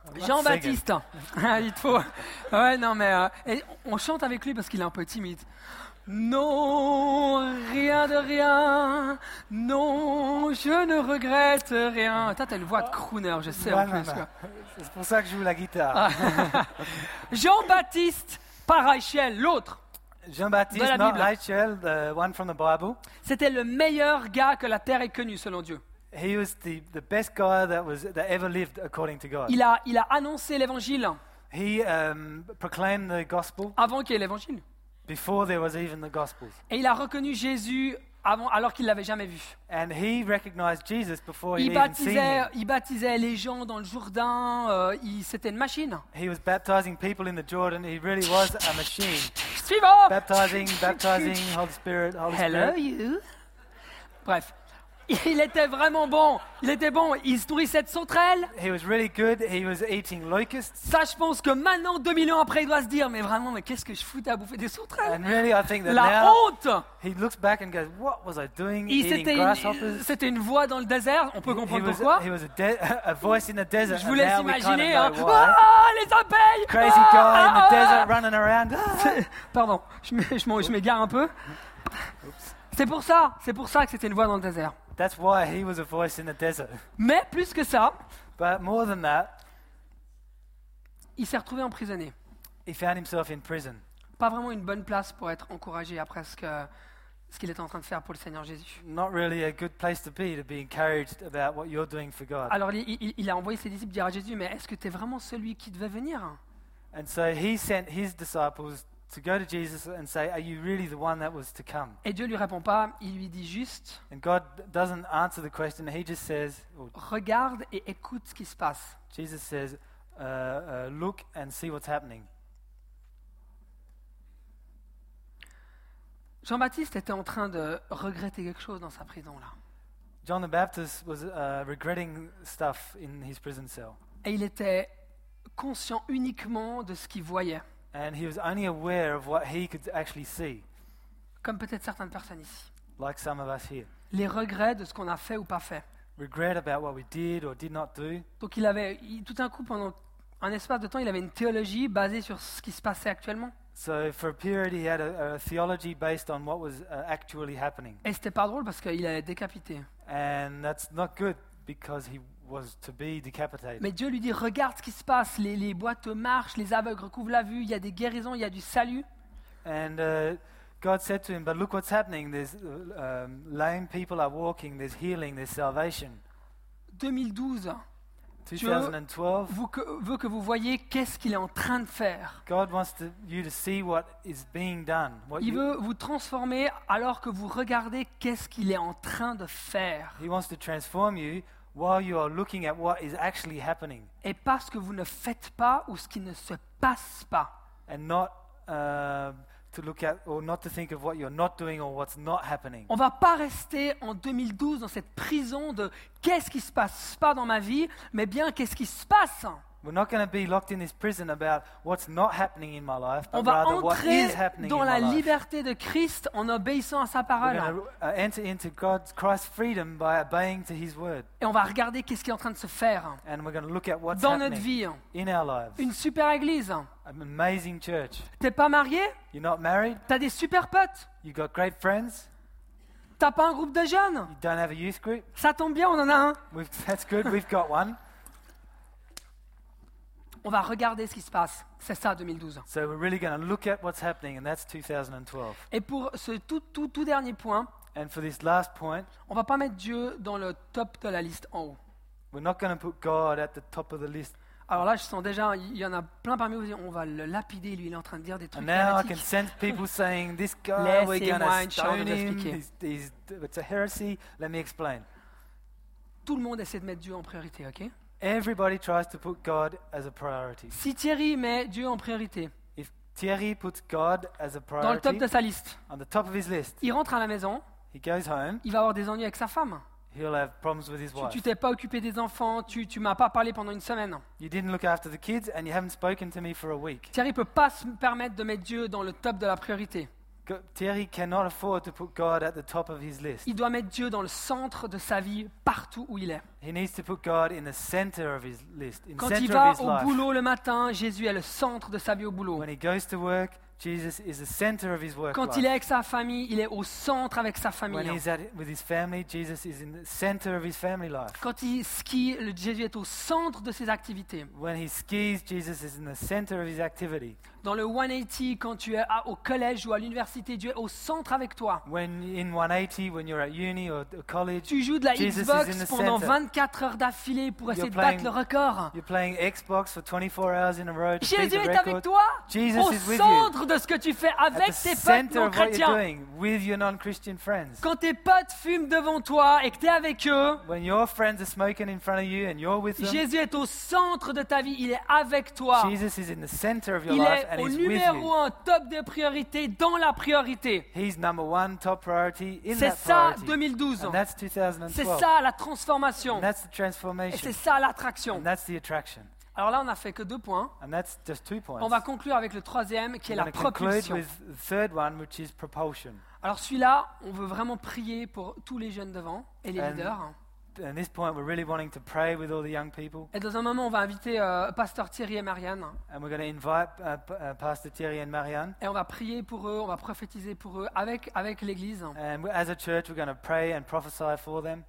Jean-Baptiste. Ah, il te faut. Ouais, non, mais et on chante avec lui parce qu'il est un peu timide. Non, rien de rien. Non, je ne regrette rien. Toi, t'as une voix de crooner, je sais en plus. Quoi. C'est pour ça que je joue la guitare. Jean-Baptiste par Rachel, l'autre. Jean-Baptiste, De la not Bible. Rachel, the one from the Bible. C'était le meilleur gars que la terre ait connu, selon Dieu. He was the best guy that ever lived according to God. Il a annoncé l'évangile He proclaimed the gospel avant qu'il y ait l'évangile. before there was even the gospels. Et il a reconnu Jésus alors qu'il ne l'avait jamais vu. And he recognized Jesus before he'd Il even seen him. baptisait les gens dans le Jourdain. C'était une machine. He was baptizing people in the Jordan. He really was a machine. Suivant. Baptizing, Holy Spirit. Hello you. Bref, il était vraiment bon. Il était bon. Il se nourrissait de sauterelles. He was really good. He was eating locusts. Ça, je pense que maintenant, 2000 ans après, il doit se dire, mais vraiment, mais qu'est-ce que je foutais à bouffer des sauterelles? And really, I think that La now honte. he looks back and goes, "What was I doing? Eating grasshoppers?" C'était une voix dans le désert. On peut comprendre pourquoi. He was a voice in the desert. Je vous and laisse now we kind of imaginer. Hein. know why. Ah, les abeilles. Crazy guy in the desert running around. Pardon, je m'égare un peu. C'est pour ça que c'était une voix dans le désert. That's why he was a voice in the desert. Mais plus que ça, But more than that, il s'est retrouvé emprisonné. he found himself in prison. Pas vraiment une bonne place pour être encouragé après ce qu'il était en train de faire pour le Seigneur Jésus. Not really a good place to be encouraged about what you're doing for God. Alors il a envoyé ses disciples dire à Jésus, mais est-ce que tu es vraiment celui qui devait venir? And so he sent his disciples to go to Jesus and say, "Are you really the one that was to come?" Et Dieu lui répond pas, il lui dit juste, And God doesn't answer the question. He just says, or regarde et écoute ce qui se passe. Jesus says, "Look and see what's happening." Jean-Baptiste était en train de regretter quelque chose dans sa prison là. John the Baptist was regretting stuff in his prison cell. Et il était conscient uniquement de ce qu'il voyait, And he was only aware of what he could actually see, comme peut-être certaines personnes ici. like some of us here. Les regrets de ce qu'on a fait ou pas fait. Regret about what we did or did not do. Donc tout d'un coup, pendant un espace de temps, il avait une théologie basée sur ce qui se passait actuellement. So for a period, he had a theology based on what was actually happening. Et c'était pas drôle parce qu'il allait décapiter. And that's not good because he was to be decapitated. Mais Dieu lui dit, regarde ce qui se passe, les boiteux marchent, les aveugles recouvrent la vue, il y a des guérisons, il y a du salut. And God said to him, "But look what's happening. There's lame people are walking. There's healing. There's salvation." 2012 2012. veut que vous voyez qu'est-ce qu'il est en train de faire. God wants you to see what is being done. Il veut vous transformer alors que vous regardez qu'est-ce qu'il est en train de faire. He wants to transform you while you are looking at what is actually happening, Et pas ce que vous ne faites pas ou ce qui ne se passe pas. and not to look at or not to think of what you're not doing or what's not happening. On va pas rester en 2012 dans cette prison de qu'est-ce qui se passe pas dans ma vie, mais bien qu'est-ce qui se passe. We're not going to be locked in this prison about what's not happening in my life, On but va rather what entrer is happening dans in la my life. liberté de Christ en obéissant à sa We're parole. going to enter into Christ's freedom by obeying to His word, Et on va regarder qu'est-ce qui est en train de se faire and we're going to look at what's dans notre happening vie. in our lives. Une super église. An amazing church. T'es pas marié? You're not married. T'as des super potes? You got great friends. T'as pas un groupe de jeunes? You don't have a youth group. Ça tombe bien, on en a un. That's good. We've got one. On va regarder ce qui se passe. C'est ça 2012. So we're really going to look at what's happening, and that's 2012. Et pour ce tout dernier point, And for this last point, on va pas mettre Dieu dans le top de la liste en haut. we're not going to put God at the top of the list. Alors là, je sens déjà, il y en a plein parmi vous, on va le lapider, lui, il est en train de dire des trucs And now I can fanatiques. sense people saying, "This guy, we're Laissez-moi going une to chance stone de him. l'expliquer. It's a heresy." Let me explain. Tout le monde essaie de mettre Dieu en priorité, ok? Everybody tries to put God as a priority. Si Thierry met Dieu en priorité, If Thierry puts God as a dans le top priority de sa liste, on the top of his list, il rentre à la maison, he goes home, il va avoir des ennuis avec sa femme. he'll have problems with his Tu wife. t'es pas occupé des enfants, tu m'as pas parlé pendant une semaine. You didn't look after the kids and you haven't spoken to me for a week. Thierry peut pas se permettre de mettre Dieu dans le top de la priorité. Thierry cannot afford to put God at the top of his list. Il doit mettre Dieu dans le centre de sa vie, partout où il est. He needs to put God in the center of his list, in the Quand il center va of his au life. boulot le matin, Jésus est le centre de sa vie au boulot. When he goes to work, Jesus is the center of his work Quand life. il est avec sa famille, il est au centre avec sa When famille. he's with his family, Jesus is in the center of his family life. Quand il skie, Jésus est au centre de ses activités. When he skis, Jesus is in the center of his activity. Dans le 180, quand tu es au collège ou à l'université, Dieu est au centre avec toi. When in 180, when you're at uni or college, Tu joues de la Jesus is Xbox in the pendant center. 24 heures d'affilée pour essayer de playing- battre le record. you're playing Xbox for 24 hours in a row to beat Jésus the est record. avec toi Jesus au is with you. centre de ce que tu fais At avec the tes potes center non of what you're chrétiens. doing with your non-Christian friends. Quand tes potes fument devant toi et que tu es avec eux, When your friends are smoking in front of you and you're with them, Jésus est au centre de ta vie, il est avec toi. Jesus is in the center of your Il life est and au he's with numéro you. 1, top de priorité, dans la priorité. He's number one, top priority in C'est that ça priority. 2012. And that's 2012. C'est ça la transformation. And that's the Et transformation. c'est ça l'attraction. And that's the attraction. Alors là, on n'a fait que 2 points. And that's just 2 points. On va conclure avec le troisième qui est We're la going to conclude propulsion. with the third one, which is propulsion. Alors celui-là, on veut vraiment prier pour tous les jeunes devant et les And- leaders. At this point, we're really wanting to pray with all the young people. Et dans un moment, on va inviter Pasteur Thierry et Marianne. And we're going to invite Pastor Thierry and Marianne. Et on va prier pour eux, on va prophétiser pour eux avec l'église. And as a church, we're going to pray and prophesy for them.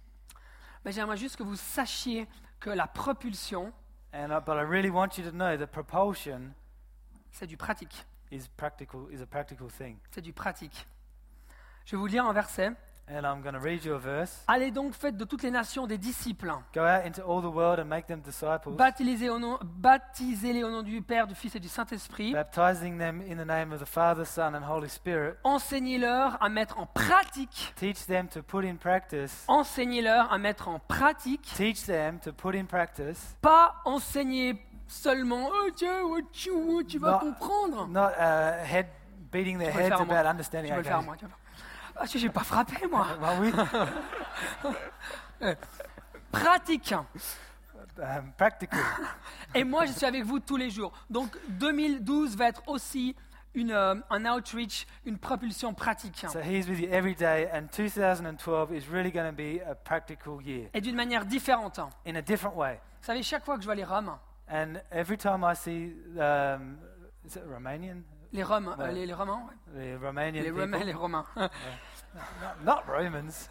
Mais j'aimerais juste que vous sachiez que la propulsion, But I really want you to know that propulsion c'est du pratique. is a practical thing. C'est du pratique. Je vais vous lire un verset. And I'm going to read you a verse. Allez donc, faites de toutes les nations des disciples. Go out into all the world and make them disciples, Baptisez-les au nom du Père, du Fils et du Saint-Esprit. baptizing them in the name of the Father, Son, and Holy Spirit. Enseignez-leur à mettre en pratique. Teach them to put in practice. Enseignez-leur à mettre en pratique. Teach them to put in practice. Pas enseigner seulement. Oh tiens, tu vas Non. comprendre. Not head beating their Je peux le heads faire, moi. about Tu understanding. peux le Okay. faire moi. Tu vas le faire. Ah, si j'ai pas frappé moi. Well, Pratique. practical. Et moi, je suis avec vous tous les jours. Donc 2012 va être aussi un outreach, une propulsion pratique. So he's with you every day, and 2012 is really going to be a practical year Et d'une manière différente. Vous in a different way. savez, chaque fois que je vois les Roms, And every time I see, is it Romanian? les Roms, Ouais. les Romains, ouais. The Romanian les people. Romains, les Romains. Not Romans.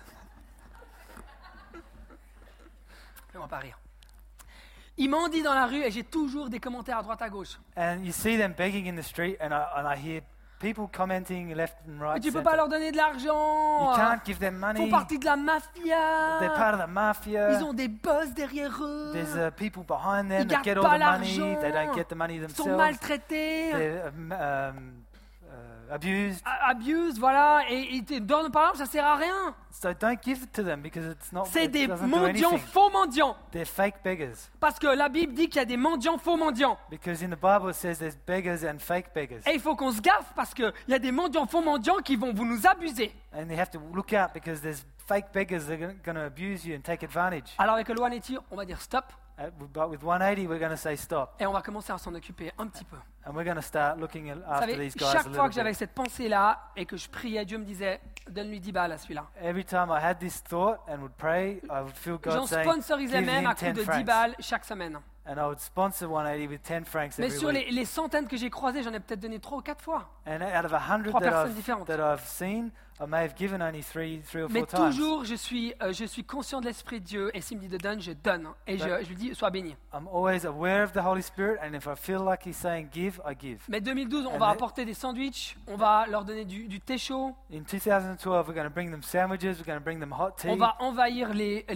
Fais-moi pas rire. Ils m'ont dit dans la rue et j'ai toujours des commentaires à droite à gauche. And you see them begging in the street, and I hear people commenting left and Mais right. tu peux center. pas leur donner de l'argent. You can't give them Ils money. font partie de la They're mafia. part of the mafia. Ils ont des boss derrière eux. There's people behind Ils them that gardent get pas all the money. l'argent. They don't get the money Ils sont themselves. maltraités. They're abused. Abuse, voilà, et ils te donnent par exemple, ça sert à rien. So don't give it to them because it's not. C'est It des doesn't do mendiants, anything. faux mendiants. They're fake beggars. Parce que la Bible dit qu'il y a des mendiants, faux mendiants. Because in the Bible it says there's beggars and fake beggars. Et il faut qu'on se gaffe parce qu'il y a des mendiants, faux mendiants qui vont vous nous abuser. And you have to look out because there's fake beggars that are going to abuse you and take advantage. Alors avec le Loaneti, on va dire stop But with 180, we're going to say stop. et on va commencer à s'en occuper un petit peu. And we're going to start looking Vous after savez, these guys a chaque fois little que j'avais bit. cette pensée-là et que je priais, Dieu me disait, donne-lui 10 balles à celui-là. Every time I had this thought and would pray, I would feel J'en God saying, sponsorisais give même him à coup 10 de 10 francs. balles chaque semaine. And I would sponsor 180 with 10 francs Mais every sur week. les centaines que j'ai croisées, j'en ai peut-être donné 3 ou 4 fois. And out of 100 Trois personnes différentes. that I've seen, I may have given only three or Mais four times. toujours, je suis conscient de l'Esprit de Dieu. Et s'il me dit de donne, je donne. Et je lui dis, sois béni. I'm always aware of the Holy Spirit, and if I feel like He's saying give, I give. Mais 2012, on And va the- apporter des sandwichs. On va leur donner du thé chaud. In 2012, we're going to bring them sandwiches, we're going to bring them hot tea. On va envahir les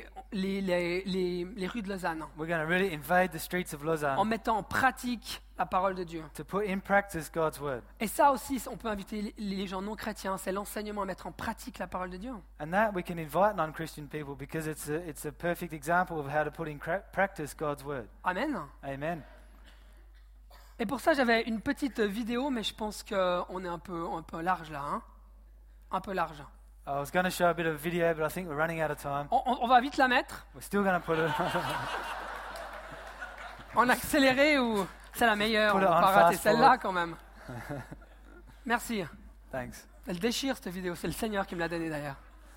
rues de Lausanne. We're going to really invade the streets of Lausanne En mettant en pratique la parole de Dieu. to put in practice God's word. Et ça aussi, on peut inviter les gens non chrétiens. C'est l'enseignement à mettre en pratique la parole de Dieu. And that we can invite non-Christian people because it's a perfect example of how to put in practice God's word. Amen. Amen. Et pour ça, j'avais une petite vidéo, mais je pense qu'on est un peu large là. Hein, un peu large. I was going to show a bit of video, but I think we're running out of time. On va vite la mettre. We're still going to put it En accéléré ou c'est la meilleure. On Put va it on pas rater fast celle-là forward. quand même. Merci. Thanks. Elle déchire cette vidéo, c'est le Seigneur qui me l'a donnée d'ailleurs.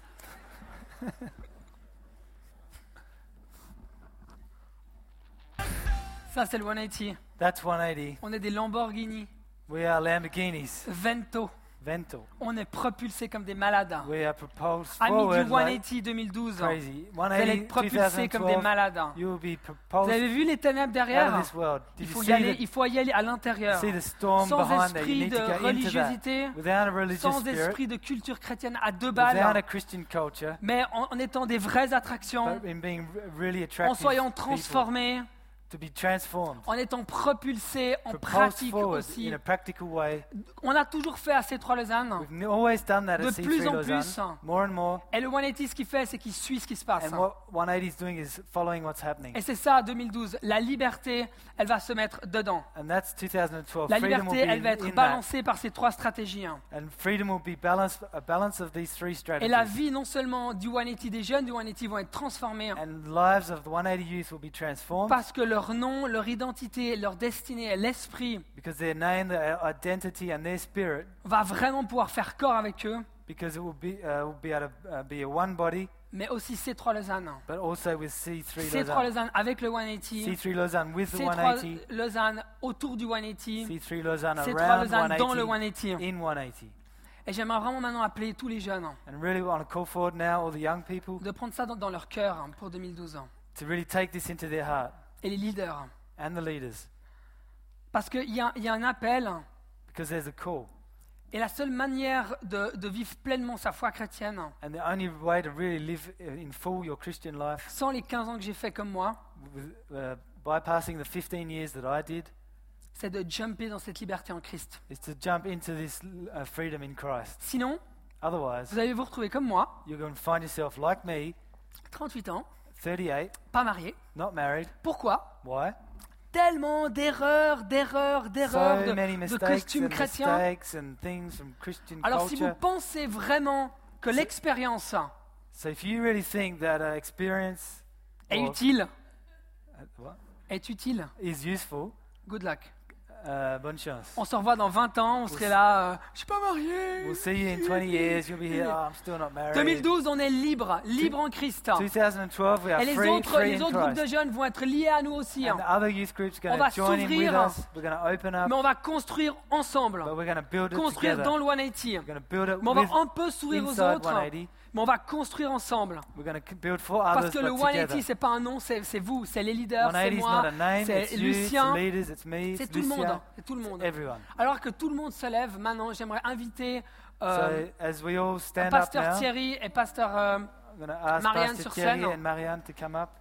Ça c'est le 180. That's 180. On est des Lamborghini, We are Lamborghinis. Vento. Vento. On est propulsés comme des malades. We are proposed Amis du forward like 180 2012, crazy. vous allez être 180, propulsés comme des 2012, malades. you will be Vous proposed avez vu les ténèbres out derrière? of this world. Il Did faut you y aller, see il faut y aller à l'intérieur, the storm sans behind that? You esprit need de to go into that. religiosité, Without a religious sans spirit, esprit de culture chrétienne à deux without a balles, Christian culture, mais en étant des vraies attractions, but in being really en attractive soyant people, transformés, to be transformed, en étant propulsés en proposed pratique forward aussi. in a practical way. On a toujours fait à C3 Lausanne, We've always done that de at plus C3 en Lausanne, plus. more and more. Et le 180 ce qu'il fait, c'est qu'il suit ce qui se passe. And what 180 is doing is following what's happening. Et c'est ça, 2012. La liberté, elle va se mettre dedans. And that's 2012. La Freedom liberté, will elle va be être in that. balancée par ces trois stratégies. And freedom will be balanced, a balance of these three Et strategies. la vie, non seulement du 180 des jeunes du 180 vont être transformées And the lives of the 180 youth will be transformed parce que leur nom, leur identité, leur destinée, l'esprit because their name, their identity, and their spirit, va vraiment pouvoir faire corps avec eux, because it will be able to be a one body, mais aussi C3 Lausanne. but also with C3 C3 Lausanne. Lausanne avec le 180, C3 Lausanne with the C3 180, Lausanne autour du 180, C3 Lausanne C3 around Lausanne dans le 180, 180. in 180. Et j'aimerais vraiment maintenant appeler tous les jeunes And really we want to call forward now all the young people de prendre ça dans leur cœur pour 2012. to really take this into their heart, Et les leaders. and the leaders, Parce qu'il y a un appel, because there's a call. et la seule manière de vivre pleinement sa foi chrétienne, And the only way to really live in full your Christian life, sans les 15 ans que j'ai fait comme moi, with, bypassing the 15 years that I did, c'est de jumper dans cette liberté en Christ. is to jump into this freedom in Christ. Sinon, Otherwise, vous allez vous retrouver comme moi, you're going to find yourself like me, 38 ans, 38, pas marié. not married. Pourquoi? Why? Tellement d'erreurs, So many de mistakes costumes and chrétiens. mistakes and things from Christian Alors si vous culture. pensez vraiment que l'expérience So if you really think that experience est or- utile, what? est utile, is useful, good luck. bonne chance. On se revoit dans 20 ans, on serait là, je suis pas marié. We'll see you in 20 years. You'll be here. Oh, I'm still not married. 2012, on est libre en Christ. 2012, we are Et les free autres in groupes de Christ. jeunes vont être liés à nous aussi. And the other youth groups are On going va to join in with s'ouvrir, us. We're going to open up, Mais on va construire ensemble, but we're going to build it construire together. dans le 180. We're going to build it Mais on va with un peu s'ouvrir aux inside autres, 180. mais on va construire ensemble. We're going to build for Parce others, que le but 180, together. c'est pas un nom, c'est vous, c'est les leaders, c'est 180 is moi, not a name. c'est It's you, it's Lucien, the leaders, it's me, c'est it's tout le monde. Lucia, C'est tout le monde. everyone. Alors que tout le monde se lève, maintenant, j'aimerais inviter So as we all stand up Pasteur now, Thierry et Pasteur... I'm going to ask Marianne Pastor sur Thierry scène. and Marianne to come up.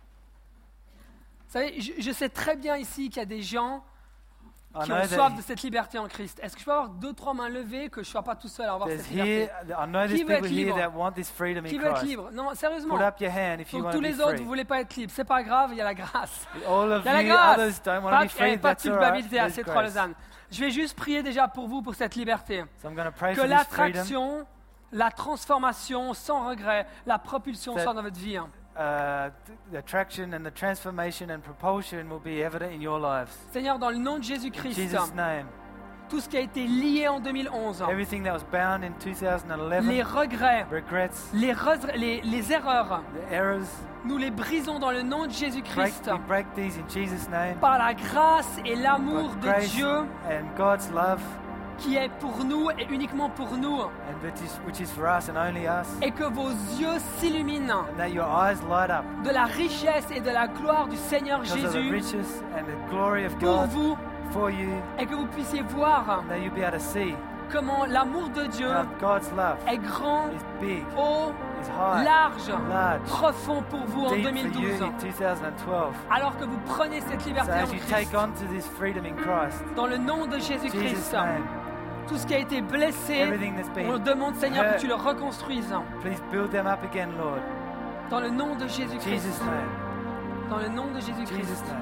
Vous savez, je sais très bien ici qu'il y a des gens I qui know ont soif de that cette liberté en Christ. Est-ce que je peux avoir 2-3 mains levées, que je ne sois pas tout seul à avoir there's cette liberté? here, I know Qui there's veut être people here libre? that want this freedom Qui in veut être Christ. libre? Non, sérieusement. Put up your hand if you Donc want tous to be les autres, free. vous ne voulez pas être libre. C'est pas grave, il y a la grâce. All of Il y a la you grâce. others don't want Pas, to be free, pas de that's all right. culpabilité à There's ces trois grace. Lausanne. Je vais juste prier déjà pour vous, pour cette liberté. So I'm going to pray Que for this freedom. l'attraction, la transformation sans regret, la propulsion That- soit dans votre vie. The attraction and the transformation and propulsion will be evident in your lives. Seigneur, dans le nom de In Jésus-Christ, Jesus' name. tout ce qui a été lié en 2011, Everything that was bound in 2011, les regrets, regrets, les erreurs, the errors, nous les brisons dans le nom de Jésus-Christ. we break these in Jesus' name. Par la grâce et l'amour By de grace Dieu and God's love, qui est pour nous et uniquement pour nous. and which is for us and only us. Et que vos yeux s'illuminent And that your eyes light up de la richesse et de la gloire du Seigneur because of the Jésus riches and the glory of pour God vous, for you, et que vous puissiez voir and that you'll be able to see comment l'amour de Dieu how God's love est grand, is big, haut, is high, large, large, profond pour vous en deep for you 2012. in 2012. Alors que vous prenez cette So liberté as en you Christ, take on to this freedom in Christ, dans le nom de Jesus' Jésus-Christ, name, tout ce qui a été blessé, everything that's on been demande Seigneur hurt, que tu le reconstruises. please build them up again, Lord. Dans le nom de Jésus-Christ. Jesus' name, Dans le nom de Jésus-Christ. Jesus' name.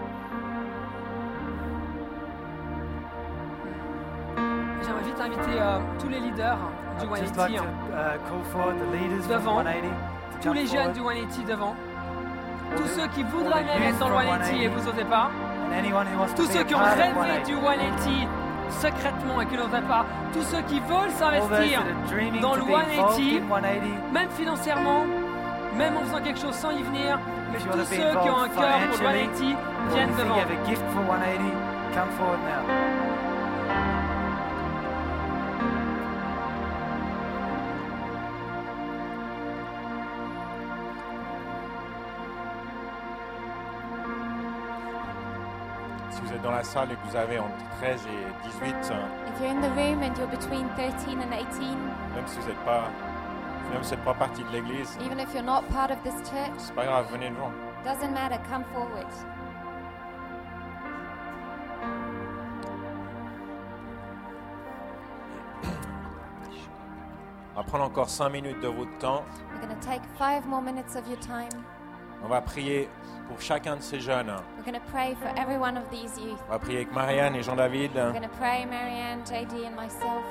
J'aimerais vite inviter tous les leaders du I'd just like 180, to call forward the leaders from Devant. 180 to tous jump les jeunes forward. du 180 devant, All tous the- ceux qui all voudraient the même youth être dans le from 180 et 180, vous n'osez pas, and anyone who wants to tous be ceux a qui ont part of rêvé 180, du 180 secrètement et qui n'oseraient pas, tous ceux qui veulent All those s'investir that are dreaming dans to le be involved 180, in 180. même financièrement, même en faisant quelque chose sans y venir, mais If you tous want to be ceux qui ont un involved cœur pour le financially, 180 or you viennent think you devant. have a gift for 180, come forward now. Si vous êtes dans la salle et que vous avez entre 13 et 18, If you're in the room and you're between 13 and 18, même si vous n'êtes pas partie de l'église, even if you're not part of this church, c'est pas grave, venez devant. doesn't matter, come forward. On va prendre encore 5 minutes de votre temps. We're going to take 5 more minutes of your time. On va prier pour chacun de ces jeunes. We're going to pray for every one of these youth. On va prier avec Marianne et Jean-David. We're going to pray, Marianne, JD, and myself.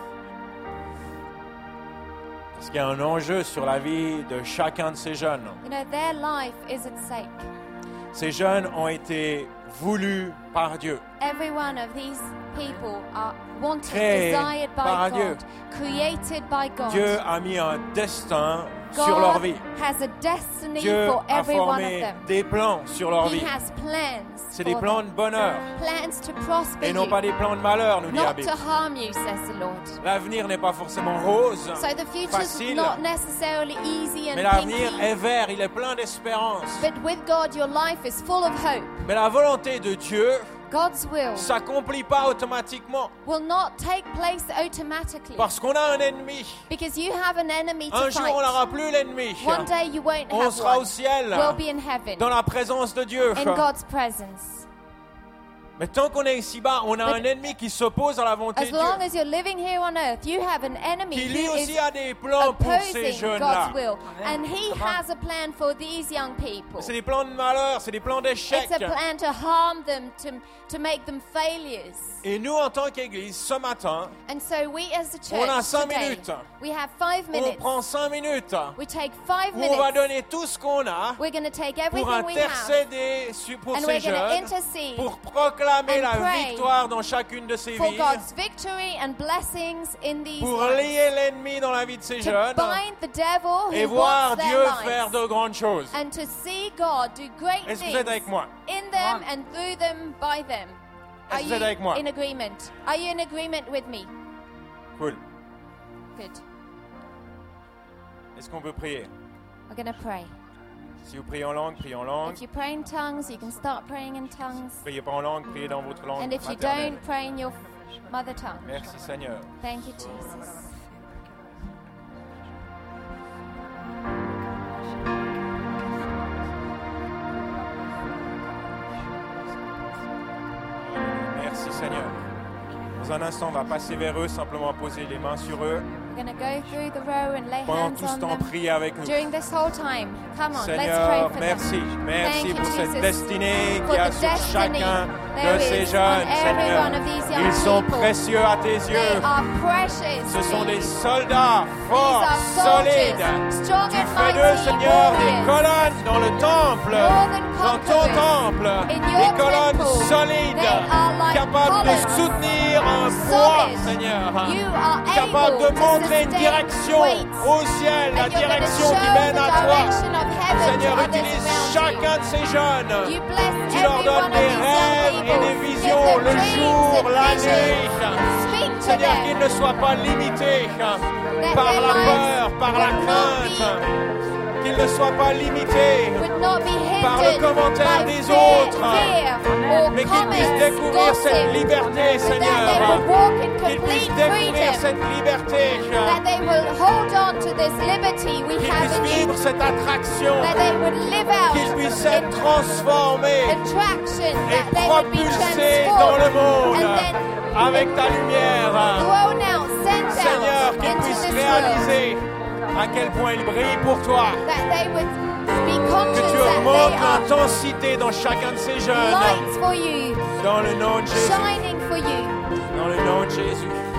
Parce qu'il y a un enjeu sur la vie de chacun de ces jeunes. You know, their life is at stake. Ces jeunes ont été voulus par Dieu. Every one of these people are wanted, Créés desired by par God, Dieu. created by God. Dieu a mis un destin sur leur God vie. has a destiny Dieu for a every one of formé them. des plans sur leur He vie. has plans C'est des for plans them. de bonheur Plans to prosper et non you, pas des plans de malheur, nous dit la not Bible. to harm you, says the Lord. L'avenir n'est pas forcément rose, So the future's facile, not necessarily easy mais and l'avenir pinky, est vert, il est plein d'espérance. but with God your life is full of hope. Mais la volonté de Dieu God's will s'accomplit pas automatiquement will not take place automatically parce qu'on a un ennemi. because you have an enemy to Un jour, on fight. n'aura plus l'ennemi. One day you won't On have sera au one. ciel, We'll be in heaven, dans la présence de Dieu. in God's presence. Mais tant qu'on est ici-bas, on a But un ennemi qui s'oppose à la volonté As de Dieu. long as you're living here on earth, you have an enemy Qui lui who aussi is a des plans pour ces opposing jeunes-là. God's will. Amen. And he Come on. has a plan for these young people. C'est des plans de malheur, c'est des plans d'échec. It's a plan to harm them, to make them failures. Et nous, en tant qu'Église, ce matin, And so we as the On a church 5 today, minutes. we have 5 on minutes. prend 5 minutes We take 5 où on va minutes. donner tout ce qu'on a We're going to take pour everything we have intercéder pour and ces we're going to jeunes, intercede pour proclamer and la pray victoire dans chacune de ces for vies, God's victory and blessings in these pour lives. lier l'ennemi dans la vie de ces To jeunes bind the devil et who voir wants their Dieu lives. faire de grandes choses. And to see God do great Est-ce que vous things êtes avec moi? in them and through them, by them. Est-ce que vous êtes avec moi? in agreement? Are you in agreement with me? Cool. Good. Est-ce qu'on peut prier? We're going to pray. Si vous priez en langue, priez en langue. If you pray in tongues, you can start praying in tongues. Priez pas en langue, priez dans votre langue And if you maternelle. don't, pray in your mother tongue. Merci Seigneur. Thank you, Jesus. Merci Seigneur. Dans un instant, on va passer vers eux, simplement poser les mains sur eux. We're going to go through the row and lay Pendant hands tout ce on temps, them priez avec nous. during this whole time. Come on, let's pray Seigneur, for merci. them. Merci Thank pour you, cette Jesus, destinée for qu'il y a the sur destiny chacun de there ces is jeunes, on every Seigneur. one of these young Ils sont people. précieux à tes They yeux. are precious. Ce sont to des you. soldats These forts, are solides. soldiers, strong Tu and fais d'eux, mighty Seigneur, des warriors. colonnes dans le temple, More than dans ton conquerors. temple, In des your colonnes temple, solides, they are like capables de columns. soutenir un poids, Solid. Seigneur, You are capables able de to montrer une sustain direction weights. au ciel, la And you're going to direction show qui the mène à toi. direction of heaven Seigneur, to others utilise around chacun de ces jeunes. you. You bless Tu leur every donnes one of des these young rêves et people. des Give visions them le dreams jour, and la visions. nuit. Speak to Seigneur, them. qu'ils ne soient pas limités par their la lives peur, par la would not crainte. Qu'ils ne soient pas limités Would not be par le hindered commentaire by des fear, autres, fear or mais qu'ils comments, puissent découvrir gossip, cette liberté, but that they Seigneur. would walk in Qu'ils puissent complete découvrir freedom, cette liberté. that they will hold on to this liberty we Qu'ils have puissent in you, vivre cette attraction. that they would live out Qu'ils puissent in être transformés attraction, et that they would be propulsés dans le transformed monde and then avec ta lumière. thrown out, sent Seigneur, out qu'ils into puissent this world, réaliser à quel point ils brillent pour toi. that they would be Que conscious tu that augmentes they are l'intensité dans chacun de ces jeunes. lights for you, Dans le nom de Jésus. shining for you. Dans le nom de Jésus.